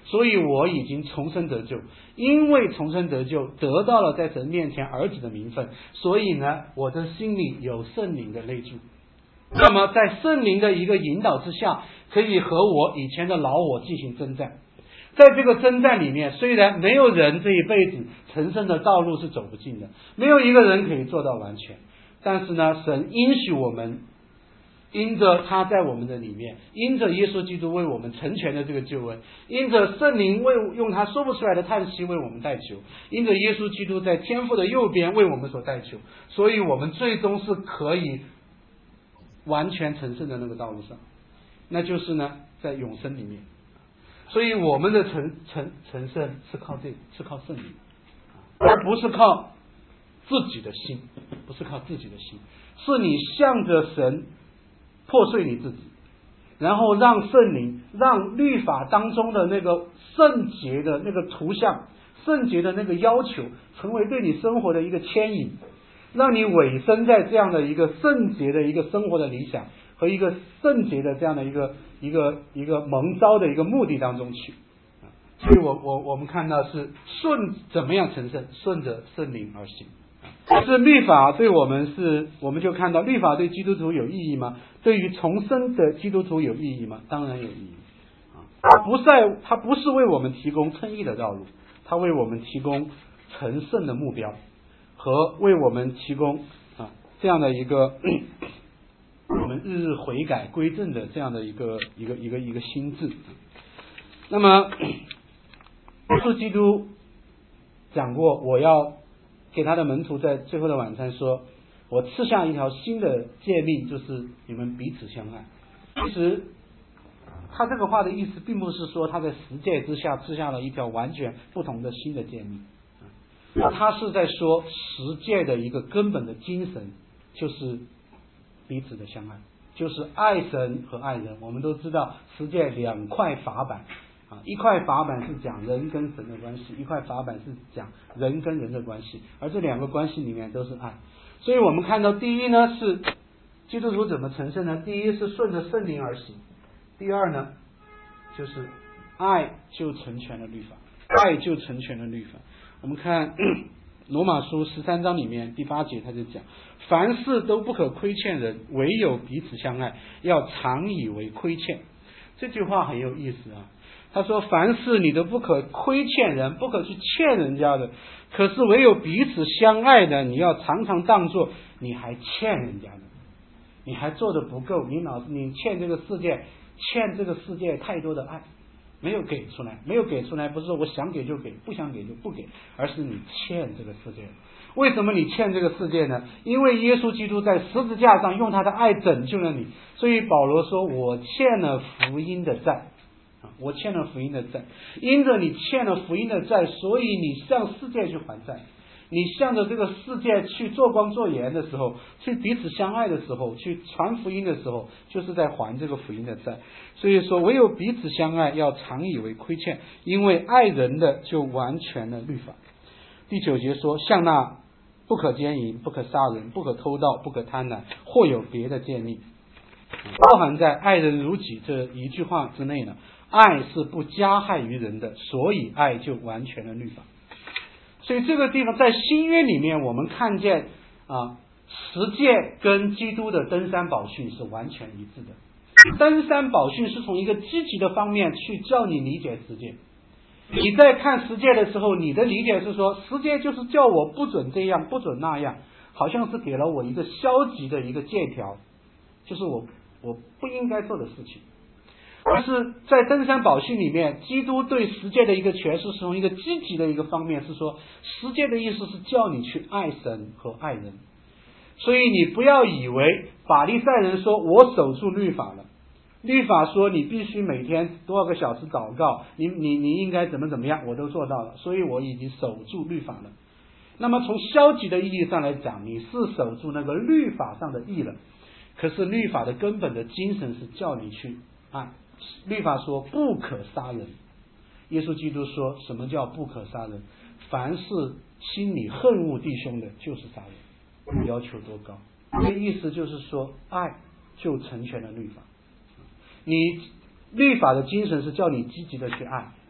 所以我已经重生得救，因为重生得救得到了在神面前儿子的名分，所以呢我的心里有圣灵的内住。那么在圣灵的一个引导之下，可以和我以前的老我进行征战。在这个征战里面，虽然没有人这一辈子成圣的道路是走不尽的，没有一个人可以做到完全，但是呢神应许我们，因着他在我们的里面，因着耶稣基督为我们成全的这个救恩，因着圣灵为用他说不出来的叹息为我们代求，因着耶稣基督在天父的右边为我们所代求，所以我们最终是可以完全成圣的那个道路上，那就是呢在永生里面。所以我们的成成成圣是靠这个，是靠圣灵，而不是靠自己的心，不是靠自己的心，是你向着神破碎你自己，然后让圣灵，让律法当中的那个圣洁的那个图像，圣洁的那个要求，成为对你生活的一个牵引，让你委身在这样的一个圣洁的一个生活的理想和一个圣洁的这样的一个一个一个蒙召的一个目的当中去。所以我我我们看到是顺怎么样成圣，顺着圣灵而行。可是律法对我们是，我们就看到律法对基督徒有意义吗？对于重生的基督徒有意义吗？当然有意义。它不在，它不是为我们提供称义的道路，它为我们提供成圣的目标，和为我们提供啊这样的一个我们日日悔改归正的这样的一个一个一个一个心智。那么耶稣基督讲过，我要给他的门徒在最后的晚餐说，我赐下一条新的诫命，就是你们彼此相爱。其实他这个话的意思并不是说他在十诫之下赐下了一条完全不同的新的诫命，他是在说十诫的一个根本的精神就是彼此的相爱，就是爱神和爱人。我们都知道十诫两块法板啊，一块法板是讲人跟神的关系，一块法板是讲人跟人的关系，而这两个关系里面都是爱。所以我们看到第一呢是基督徒怎么成圣呢？第一是顺着圣灵而行，第二呢就是爱就成全了律法，爱就成全了律法。我们看罗马书十三章里面第八节他就讲，凡事都不可亏欠人，唯有彼此相爱，要常以为亏欠。这句话很有意思啊，他说凡事你都不可亏欠人，不可去欠人家的，可是唯有彼此相爱的，你要常常当作你还欠人家的，你还做的不够，你老你欠这个世界，欠这个世界太多的爱没有给出来，没有给出来，不是说我想给就给，不想给就不给，而是你欠这个世界。为什么你欠这个世界呢？因为耶稣基督在十字架上用他的爱拯救了你，所以保罗说我欠了福音的债，我欠了福音的债，因着你欠了福音的债，所以你向世界去还债，你向着这个世界去做光做盐的时候，去彼此相爱的时候，去传福音的时候，就是在还这个福音的债。所以说唯有彼此相爱，要常以为亏欠，因为爱人的就完全了律法。第九节说，像那不可奸淫，不可杀人，不可偷盗，不可贪婪，或有别的诫命，包含在爱人如己这一句话之内呢。爱是不加害于人的，所以爱就完全了律法。所以这个地方在新约里面，我们看见啊，十诫跟基督的登山宝训是完全一致的。登山宝训是从一个积极的方面去叫你理解十诫。你在看十诫的时候，你的理解是说十诫就是叫我不准这样不准那样，好像是给了我一个消极的一个诫条，就是我我不应该做的事情。但是在登山宝训里面，基督对十诫的一个诠释是从一个积极的一个方面，是说十诫的意思是叫你去爱神和爱人。所以你不要以为法利赛人说我守住律法了，律法说你必须每天多少个小时祷告，你你你应该怎么怎么样，我都做到了，所以我已经守住律法了。那么从消极的意义上来讲，你是守住那个律法上的义了，可是律法的根本的精神是叫你去爱。律法说不可杀人，耶稣基督说什么叫不可杀人？凡是心里恨恶弟兄的，就是杀人。要求多高？这意思就是说，爱就成全了律法。你律法的精神是叫你积极的去爱，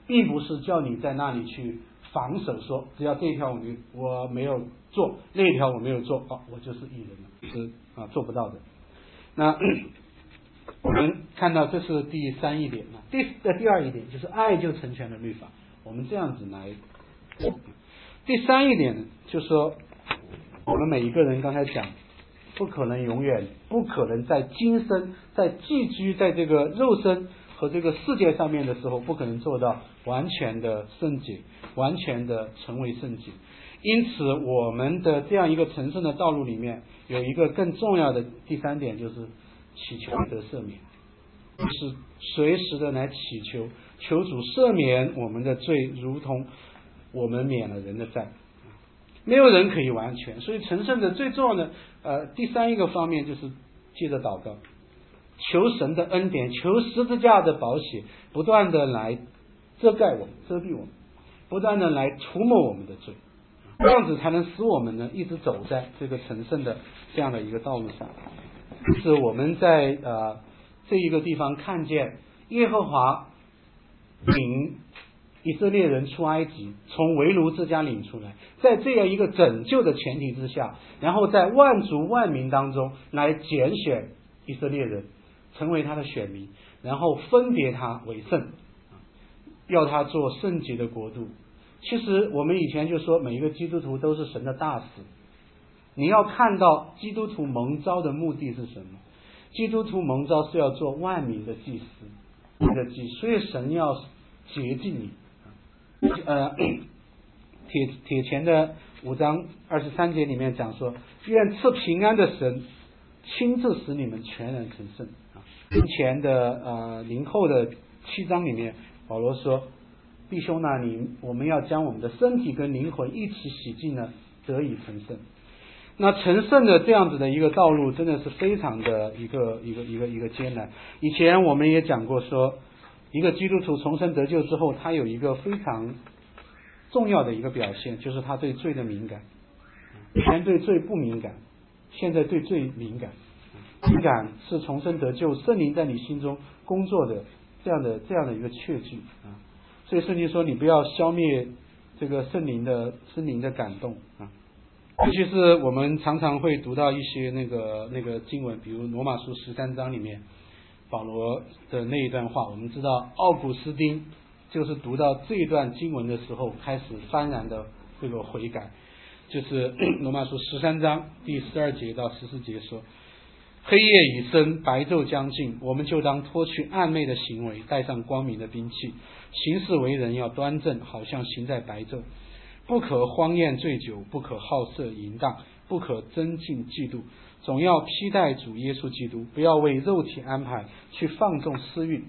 并不是叫你在那里去防守说，只要这一条我我没有做，那一条我没有做，哦，我就是义人了，是啊，做不到的。那我们看到这是第三一点啊，第呃第二一点就是爱就成全了律法，我们这样子来。第三一点就是说，我们每一个人刚才讲，不可能永远，不可能在今生在寄居在这个肉身和这个世界上面的时候，不可能做到完全的圣洁，完全的成为圣洁。因此，我们的这样一个成圣的道路里面，有一个更重要的第三点，就是祈求得赦免，就是随时的来祈求，求主赦免我们的罪，如同我们免了人的债。没有人可以完全，所以成圣的最重要的呃第三一个方面就是借着祷告，求神的恩典，求十字架的宝血，不断的来遮盖我们，遮蔽我们，不断的来涂抹我们的罪，这样子才能使我们呢一直走在这个成圣的这样的一个道路上。是我们在呃这一个地方看见耶和华领以色列人出埃及，从为奴之家领出来，在这样一个拯救的前提之下，然后在万族万民当中来拣选以色列人成为他的选民，然后分别他为圣，要他做圣洁的国度。其实我们以前就说每一个基督徒都是神的大使，你要看到基督徒蒙召的目的是什么？基督徒蒙召是要做万民的祭司，你的祭，所以神要洁净你。呃，铁铁前的五章二十三节里面讲说，愿赐平安的神亲自使你们全然成圣啊。前的呃零后的七章里面，保罗说，弟兄啊，你我们要将我们的身体跟灵魂一起洗净呢，得以成圣。那成圣的这样子的一个道路，真的是非常的一个一个一个一个艰难。以前我们也讲过说，一个基督徒重生得救之后，他有一个非常重要的一个表现，就是他对罪的敏感。以前对罪不敏感，现在对罪敏感。敏感是重生得救，圣灵在你心中工作的这样的这样的一个确据啊。所以圣经说，你不要消灭这个圣灵的圣灵的感动啊。尤其是我们常常会读到一些那个那个经文，比如罗马书十三章里面保罗的那一段话，我们知道奥古斯丁就是读到这一段经文的时候开始幡然的这个悔改，就是罗马书十三章第十二节到十四节说，黑夜已深，白昼将近，我们就当脱去暗昧的行为，带上光明的兵器，行事为人要端正，好像行在白昼，不可荒宴醉酒，不可好色淫荡，不可增进嫉妒，总要披戴主耶稣基督，不要为肉体安排去放纵私欲。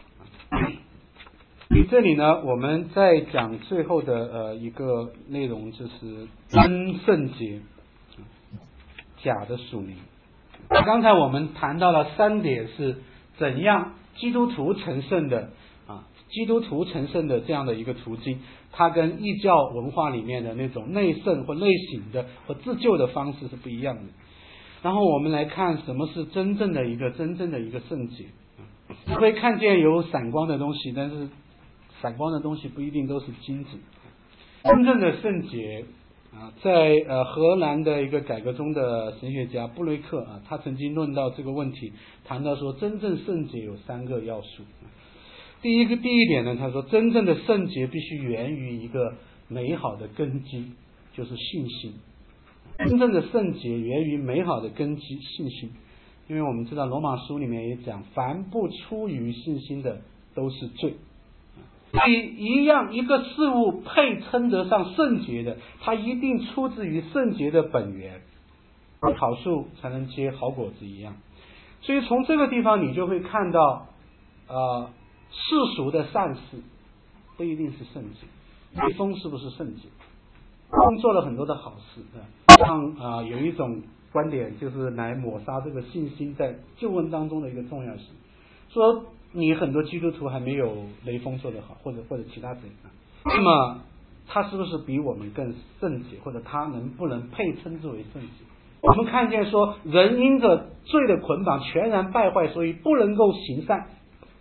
这里呢，我们在讲最后的呃一个内容，就是真圣洁，假的属灵。刚才我们谈到了三点，是怎样基督徒成圣的啊，基督徒成圣的这样的一个途径，它跟异教文化里面的那种内圣或内省的或自救的方式是不一样的。然后我们来看什么是真正的一个真正的一个圣洁。你会看见有闪光的东西，但是闪光的东西不一定都是金子。真正的圣洁啊，在呃荷兰的一个改革中的神学家布雷克啊，他曾经论到这个问题，谈到说真正圣洁有三个要素。第一个第一点呢，他说真正的圣洁必须源于一个美好的根基，就是信心。真正的圣洁源于美好的根基，信心。因为我们知道罗马书里面也讲，凡不出于信心的都是罪。所以一样一个事物配称得上圣洁的，它一定出自于圣洁的本源，好树才能结好果子一样。所以从这个地方你就会看到呃世俗的善事不一定是圣洁。雷锋是不是圣洁？风做了很多的好事，像啊、呃、有一种观点就是来抹杀这个信心在救恩当中的一个重要性，说你很多基督徒还没有雷锋做得好，或者或者其他谁啊，那么他是不是比我们更圣洁，或者他能不能配称之为圣洁？我们看见说人因着罪的捆绑全然败坏，所以不能够行善，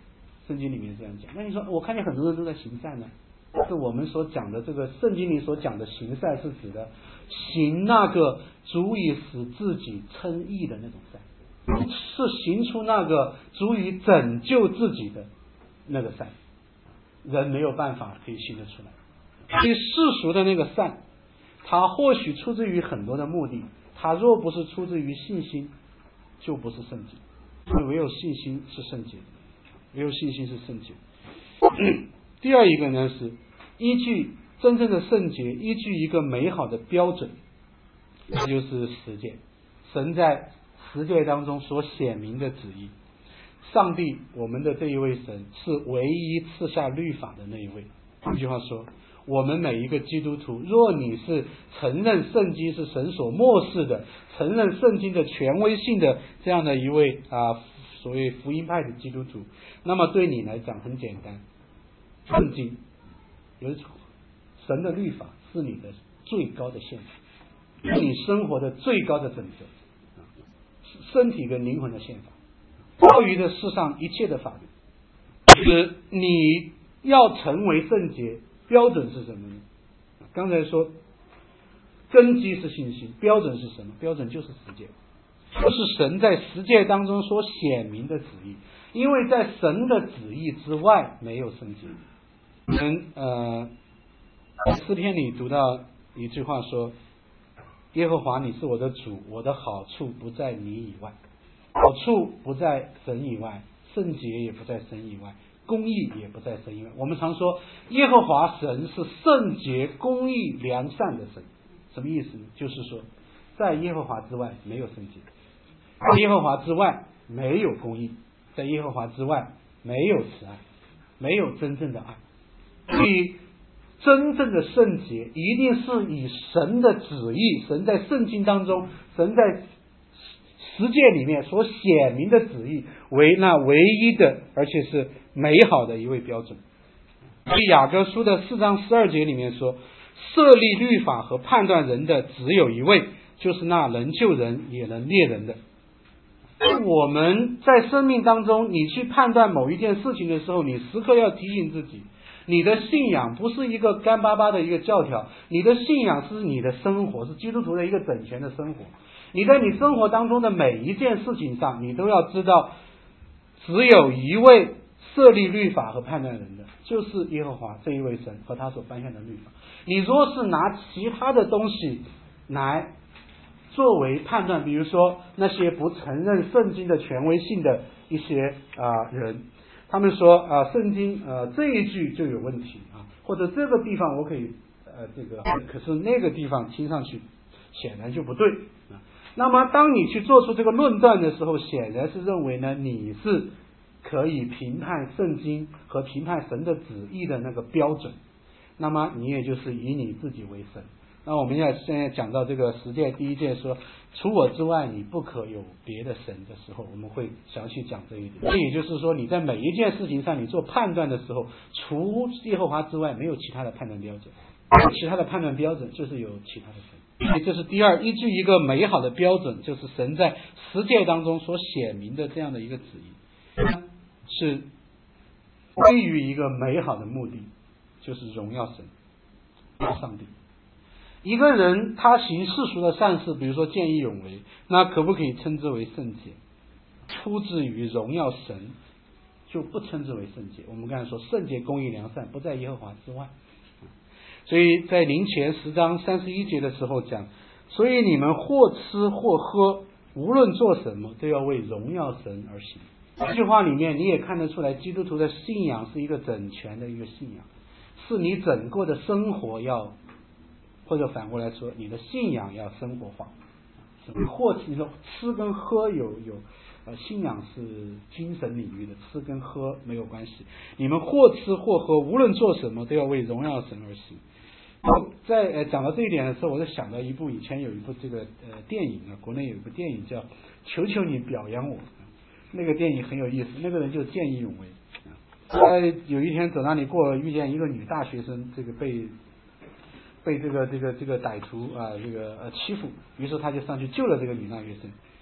圣经里面这样讲。那你说我看见很多人都在行善呢，是我们所讲的这个圣经里所讲的行善是指的行那个足以使自己称义的那种善，是行出那个足以拯救自己的那个善，人没有办法可以行得出来。所以世俗的那个善，它或许出自于很多的目的，它若不是出自于信心，就不是圣洁。唯有信心是圣洁的，唯有信心是圣洁。第二一个呢，是依据真正的圣洁，依据一个美好的标准，那就是十诫。神在十诫当中所显明的旨意，上帝我们的这一位神是唯一赐下律法的那一位。换句话说，我们每一个基督徒，若你是承认圣经是神所默示的，承认圣经的权威性的这样的一位啊所谓福音派的基督徒，那么对你来讲很简单，圣经有神的律法是你的最高的宪法，是你生活的最高的准则，身体跟灵魂的宪法，高于的世上一切的法律。就是你要成为圣洁，标准是什么呢？刚才说根基是信心，标准是什么？标准就是十诫，就是神在十诫当中所显明的旨意。因为在神的旨意之外没有圣洁。我们呃诗篇里读到一句话说，耶和华你是我的主，我的好处不在你以外，好处不在神以外，圣洁也不在神以外，公义也不在神以外。我们常说耶和华神是圣洁、公义、良善的神，什么意思呢？就是说在耶和华之外没有圣洁，在耶和华之外没有公义，在耶和华之外没有慈爱，没有真正的爱。所以真正的圣洁一定是以神的旨意，神在圣经当中，神在十诫里面所显明的旨意为那唯一的而且是美好的一位标准。所以雅各书的四章十二节里面说，设立律法和判断人的只有一位，就是那能救人也能灭人的。我们在生命当中，你去判断某一件事情的时候，你时刻要提醒自己，你的信仰不是一个干巴巴的一个教条，你的信仰是你的生活，是基督徒的一个整全的生活。你在你生活当中的每一件事情上，你都要知道只有一位设立律法和判断人的，就是耶和华这一位神和他所颁下的律法。你若是拿其他的东西来作为判断，比如说那些不承认圣经的权威性的一些啊、呃、人，他们说啊、呃、圣经呃这一句就有问题啊，或者这个地方我可以呃这个，可是那个地方听上去显然就不对啊。那么当你去做出这个论断的时候，显然是认为呢你是可以评判圣经和评判神的旨意的那个标准，那么你也就是以你自己为神。那我们要现在讲到这个十诫第一诫说除我之外你不可有别的神的时候，我们会详细讲这一点。这也就是说你在每一件事情上你做判断的时候，除耶和华之外没有其他的判断标准，其他的判断标准就是有其他的神。所以这是第二，依据一个美好的标准，就是神在十诫当中所显明的这样的一个旨意，是归于一个美好的目的，就是荣耀神，荣耀上帝。一个人他行世俗的善事，比如说见义勇为，那可不可以称之为圣洁？出自于荣耀神，就不称之为圣洁。我们刚才说圣洁、公义、良善不在耶和华之外。所以在林前十章三十一节的时候讲，所以你们或吃或喝，无论做什么，都要为荣耀神而行。这句话里面你也看得出来，基督徒的信仰是一个整全的一个信仰，是你整个的生活要，或者反过来说，你的信仰要生活化。或你说吃跟喝有有呃，信仰是精神领域的，吃跟喝没有关系。你们或吃或喝，无论做什么，都要为荣耀神而行。我在呃讲到这一点的时候，我就想到一部以前有一部这个呃电影啊，国内有一部电影叫《求求你表扬我》，那个电影很有意思，那个人就见义勇为。他有一天走那里过，遇见一个女大学生，这个被被这个这个这个歹徒啊、呃、这个呃欺负，于是他就上去救了这个女大学生。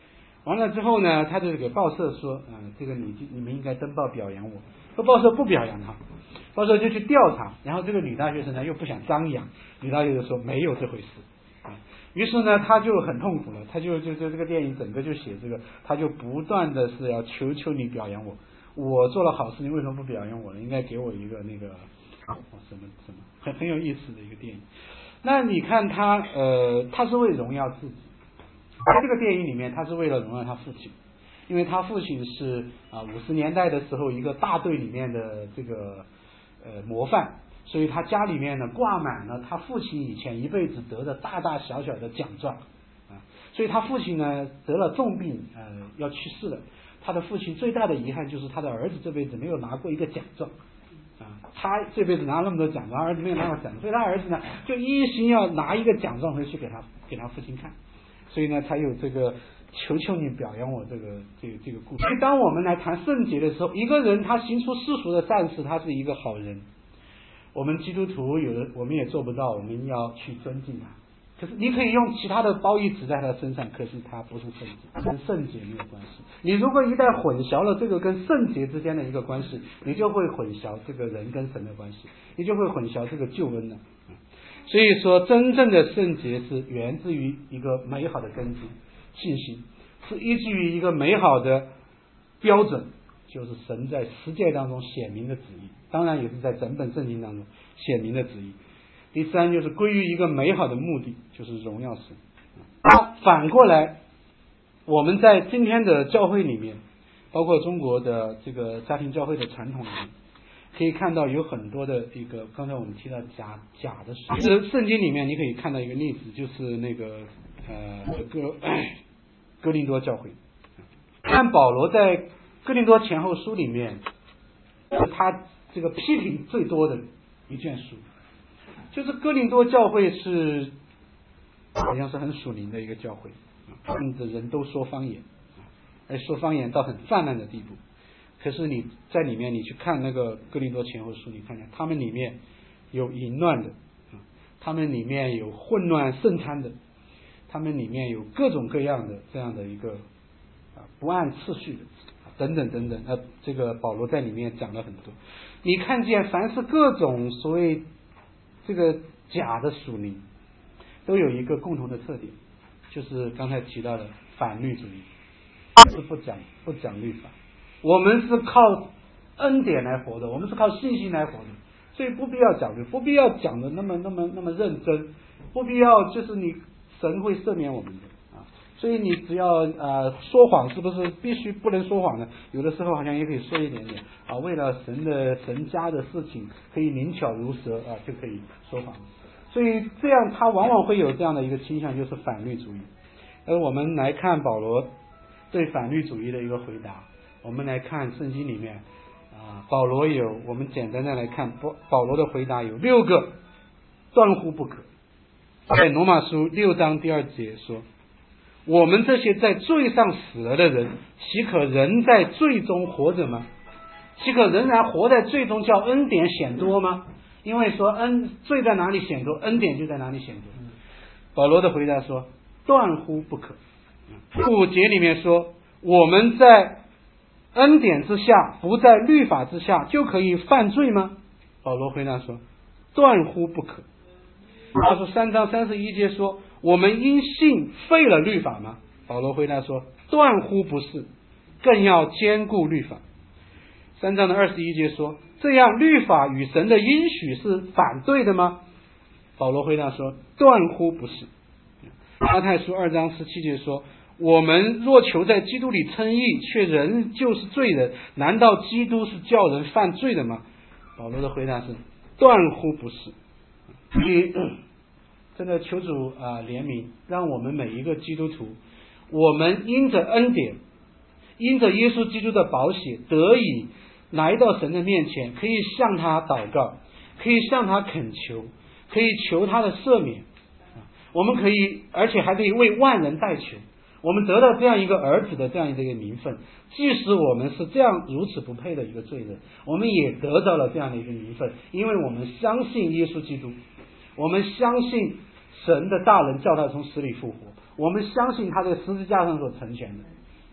完了之后呢，他就给报社说，嗯、呃，这个你你们应该登报表扬我。说报社不表扬他，报社就去调查，然后这个女大学生呢又不想张扬，女大学生说没有这回事。于是呢，他就很痛苦了，他就就就这个电影整个就写这个，他就不断的是要求求你表扬我，我做了好事，你为什么不表扬我呢？应该给我一个那个哦什么什么，很很有意思的一个电影。那你看他呃，他是为荣耀自己，在这个电影里面，他是为了荣耀他父亲，因为他父亲是啊五十年代的时候一个大队里面的这个呃模范。所以他家里面呢挂满了他父亲以前一辈子得的大大小小的奖状啊，所以他父亲呢得了重病，呃要去世了。他的父亲最大的遗憾就是他的儿子这辈子没有拿过一个奖状啊，他这辈子拿了那么多奖状，儿子没有拿过奖状，所以他儿子呢就一心要拿一个奖状回去给他给他父亲看，所以呢才有这个求求你表扬我这个这个这个故事。当我们来谈圣洁的时候，一个人他行出世俗的善事，他是一个好人。我们基督徒有的我们也做不到，我们要去尊敬他。可是你可以用其他的褒义词在他身上，可是他不是圣洁，跟圣洁没有关系。你如果一旦混淆了这个跟圣洁之间的一个关系，你就会混淆这个人跟神的关系，你就会混淆这个救恩了。所以说，真正的圣洁是源自于一个美好的根基，信心，是依据于一个美好的标准，就是神在十诫当中显明的旨意，当然也是在整本圣经当中显明的旨意。第三就是归于一个美好的目的，就是荣耀神。那反过来，我们在今天的教会里面，包括中国的这个家庭教会的传统里面，可以看到有很多的一个，刚才我们提到假假的事。其实圣经里面你可以看到一个例子，就是那个呃哥哥林多教会。看保罗在哥林多前后书里面，他这个批评最多的一卷书，就是哥林多教会是好像是很属灵的一个教会，他们的人都说方言，而说方言到很泛滥的地步。可是你在里面你去看那个哥林多前后书，你看看他们里面有淫乱的，他们里面有混乱圣餐的，他们里面有各种各样的这样的一个不按次序的等等等等，呃，这个保罗在里面讲了很多。你看见凡是各种所谓这个假的属灵，都有一个共同的特点，就是刚才提到的反律主义，是不讲不讲律法。我们是靠恩典来活的，我们是靠信心来活的，所以不必要讲律，不必要讲的那么那么那么认真，不必要就是你神会赦免我们的。所以你只要呃说谎，是不是必须不能说谎呢？有的时候好像也可以说一点点啊，为了神的神家的事情可以灵巧如蛇啊，就可以说谎。所以这样他往往会有这样的一个倾向，就是反律主义。而我们来看保罗对反律主义的一个回答，我们来看圣经里面啊，保罗有我们简单的来看保保罗的回答有六个断乎不可。在罗马书六章第二节说，我们这些在罪上死了的人，岂可仍在罪中活着吗？岂可仍然活在罪中，叫恩典显多吗？因为说恩罪在哪里显多，恩典就在哪里显多。保罗的回答说，断乎不可。五节里面说，我们在恩典之下，不在律法之下，就可以犯罪吗？保罗回答说，断乎不可。他说三章三十一节说，我们因信废了律法吗？保罗回答说，断乎不是，更要坚固律法。三章的二十一节说，这样律法与神的应许是反对的吗？保罗回答说，断乎不是。马太书二章十七节说，我们若求在基督里称义，却仍旧是罪人，难道基督是叫人犯罪的吗？保罗的回答是，断乎不是。所以真的求主啊怜悯，让我们每一个基督徒，我们因着恩典，因着耶稣基督的宝血，得以来到神的面前，可以向他祷告，可以向他恳求，可以求他的赦免，我们可以而且还可以为万人代求。我们得到这样一个儿子的这样一个名分，即使我们是这样如此不配的一个罪人，我们也得到了这样的一个名分，因为我们相信耶稣基督，我们相信神的大能叫他从死里复活，我们相信他在十字架上所成全的，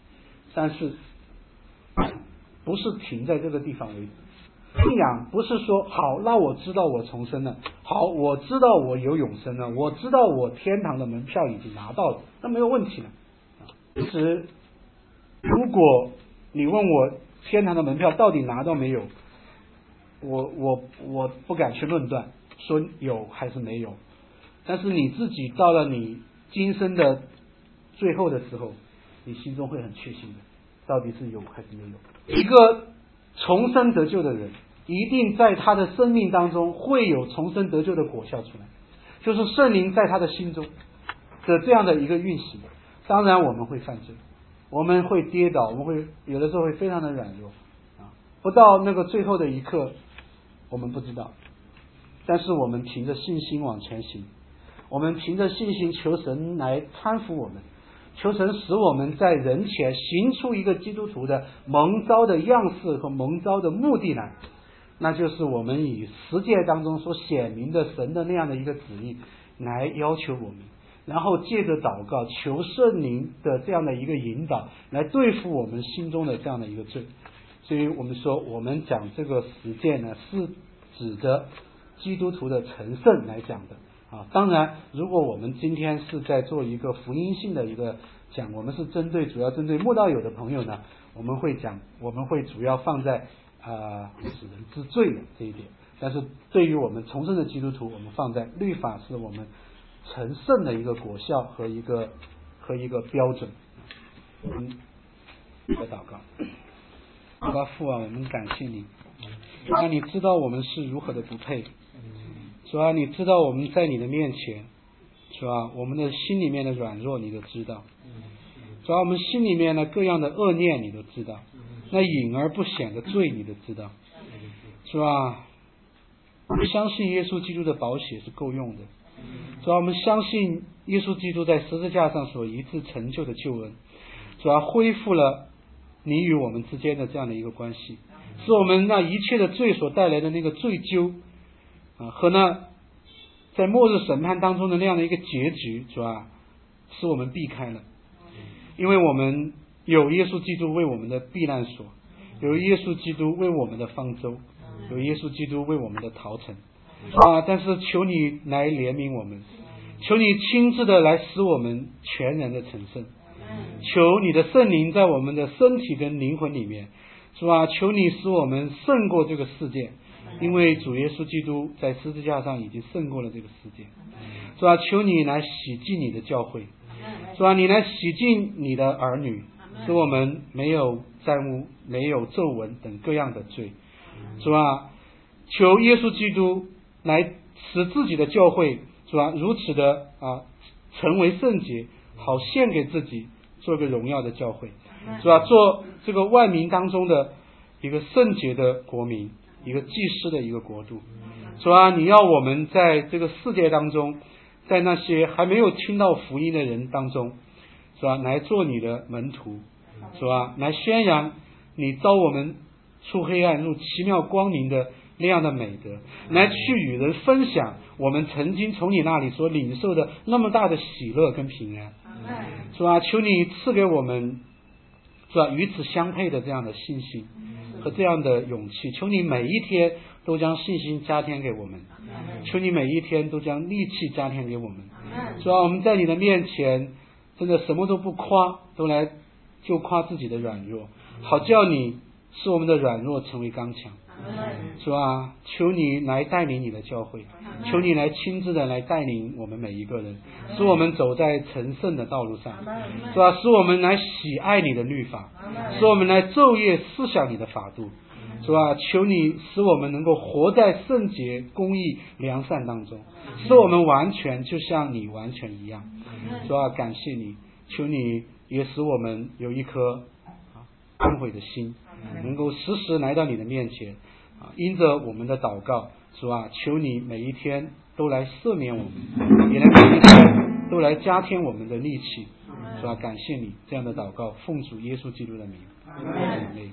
但是不是停在这个地方为止。信仰不是说好，那我知道我重生了，好，我知道我有永生了，我知道我天堂的门票已经拿到了，那没有问题了。其实如果你问我天堂的门票到底拿到没有，我我我不敢去论断说有还是没有，但是你自己到了你今生的最后的时候，你心中会很确信的，到底是有还是没有。一个重生得救的人，一定在他的生命当中会有重生得救的果效出来，就是圣灵在他的心中的这样的一个运行。当然我们会犯罪，我们会跌倒，我们会有的时候会非常的软弱啊，不到那个最后的一刻我们不知道，但是我们凭着信心往前行，我们凭着信心求神来搀扶我们，求神使我们在人前行出一个基督徒的蒙召的样式和蒙召的目的来，那就是我们以十诫当中所显明的神的那样的一个旨意来要求我们，然后借着祷告求圣灵的这样的一个引导来对付我们心中的这样的一个罪。所以我们说我们讲这个十诫呢，是指着基督徒的成圣来讲的啊。当然如果我们今天是在做一个福音性的一个讲，我们是针对主要针对慕道友的朋友呢，我们会讲我们会主要放在呃使人知罪的这一点，但是对于我们重生的基督徒，我们放在律法是我们成圣的一个果效和一个和一个标准。嗯，一个祷告。好吧，父啊，我们感谢你，主啊，你知道我们是如何的不配，主啊，你知道我们在你的面前，主啊，我们的心里面的软弱你都知道，主啊，我们心里面的各样的恶念你都知道，那隐而不显的罪你都知道，主啊，我们相信耶稣基督的宝血是够用的，主啊，我们相信耶稣基督在十字架上所一次成就的救恩，主啊，恢复了你与我们之间的这样的一个关系，使我们那一切的罪所带来的那个罪疚啊，和那在末日审判当中的那样的一个结局，主啊，使我们避开了，因为我们有耶稣基督为我们的避难所，有耶稣基督为我们的方舟，有耶稣基督为我们的逃城啊！但是求你来怜悯我们，求你亲自的来使我们全然的成圣，求你的圣灵在我们的身体跟灵魂里面，是吧？求你使我们胜过这个世界，因为主耶稣基督在十字架上已经胜过了这个世界，是吧？求你来洗净你的教会，是吧？你来洗净你的儿女，使我们没有债务，没有皱纹等各样的罪，是吧？求耶稣基督来使自己的教会，是吧？如此的啊，成为圣洁，好献给自己，做个荣耀的教会，是吧？做这个万民当中的一个圣洁的国民，一个祭司的一个国度，是吧？你要我们在这个世界当中，在那些还没有听到福音的人当中，是吧？来做你的门徒，是吧？来宣扬你召我们出黑暗入奇妙光明的那样的美德，来去与人分享我们曾经从你那里所领受的那么大的喜乐跟平安，是吧？求你赐给我们，是吧？与此相配的这样的信心和这样的勇气，求你每一天都将信心加添给我们，求你每一天都将力气加添给我们，是吧？我们在你的面前真的什么都不夸，都来就夸自己的软弱，好叫你使我们的软弱成为刚强，是吧？求你来带领你的教会，求你来亲自的来带领我们每一个人，使我们走在成圣的道路上，是吧？使我们来喜爱你的律法，使我们来昼夜思想你的法度，是吧？求你使我们能够活在圣洁、公义、良善当中，使我们完全就像你完全一样，是吧？感谢你，求你也使我们有一颗忏悔的心，能够时时来到你的面前啊，因着我们的祷告，是吧？求你每一天都来赦免我们，也来每一天都来加添我们的力气，是吧？感谢你这样的祷告，奉主耶稣基督的名，阿们。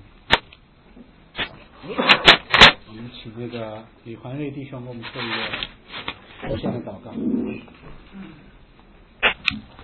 我们请那个李环瑞弟兄给我们做一个奉献的祷告。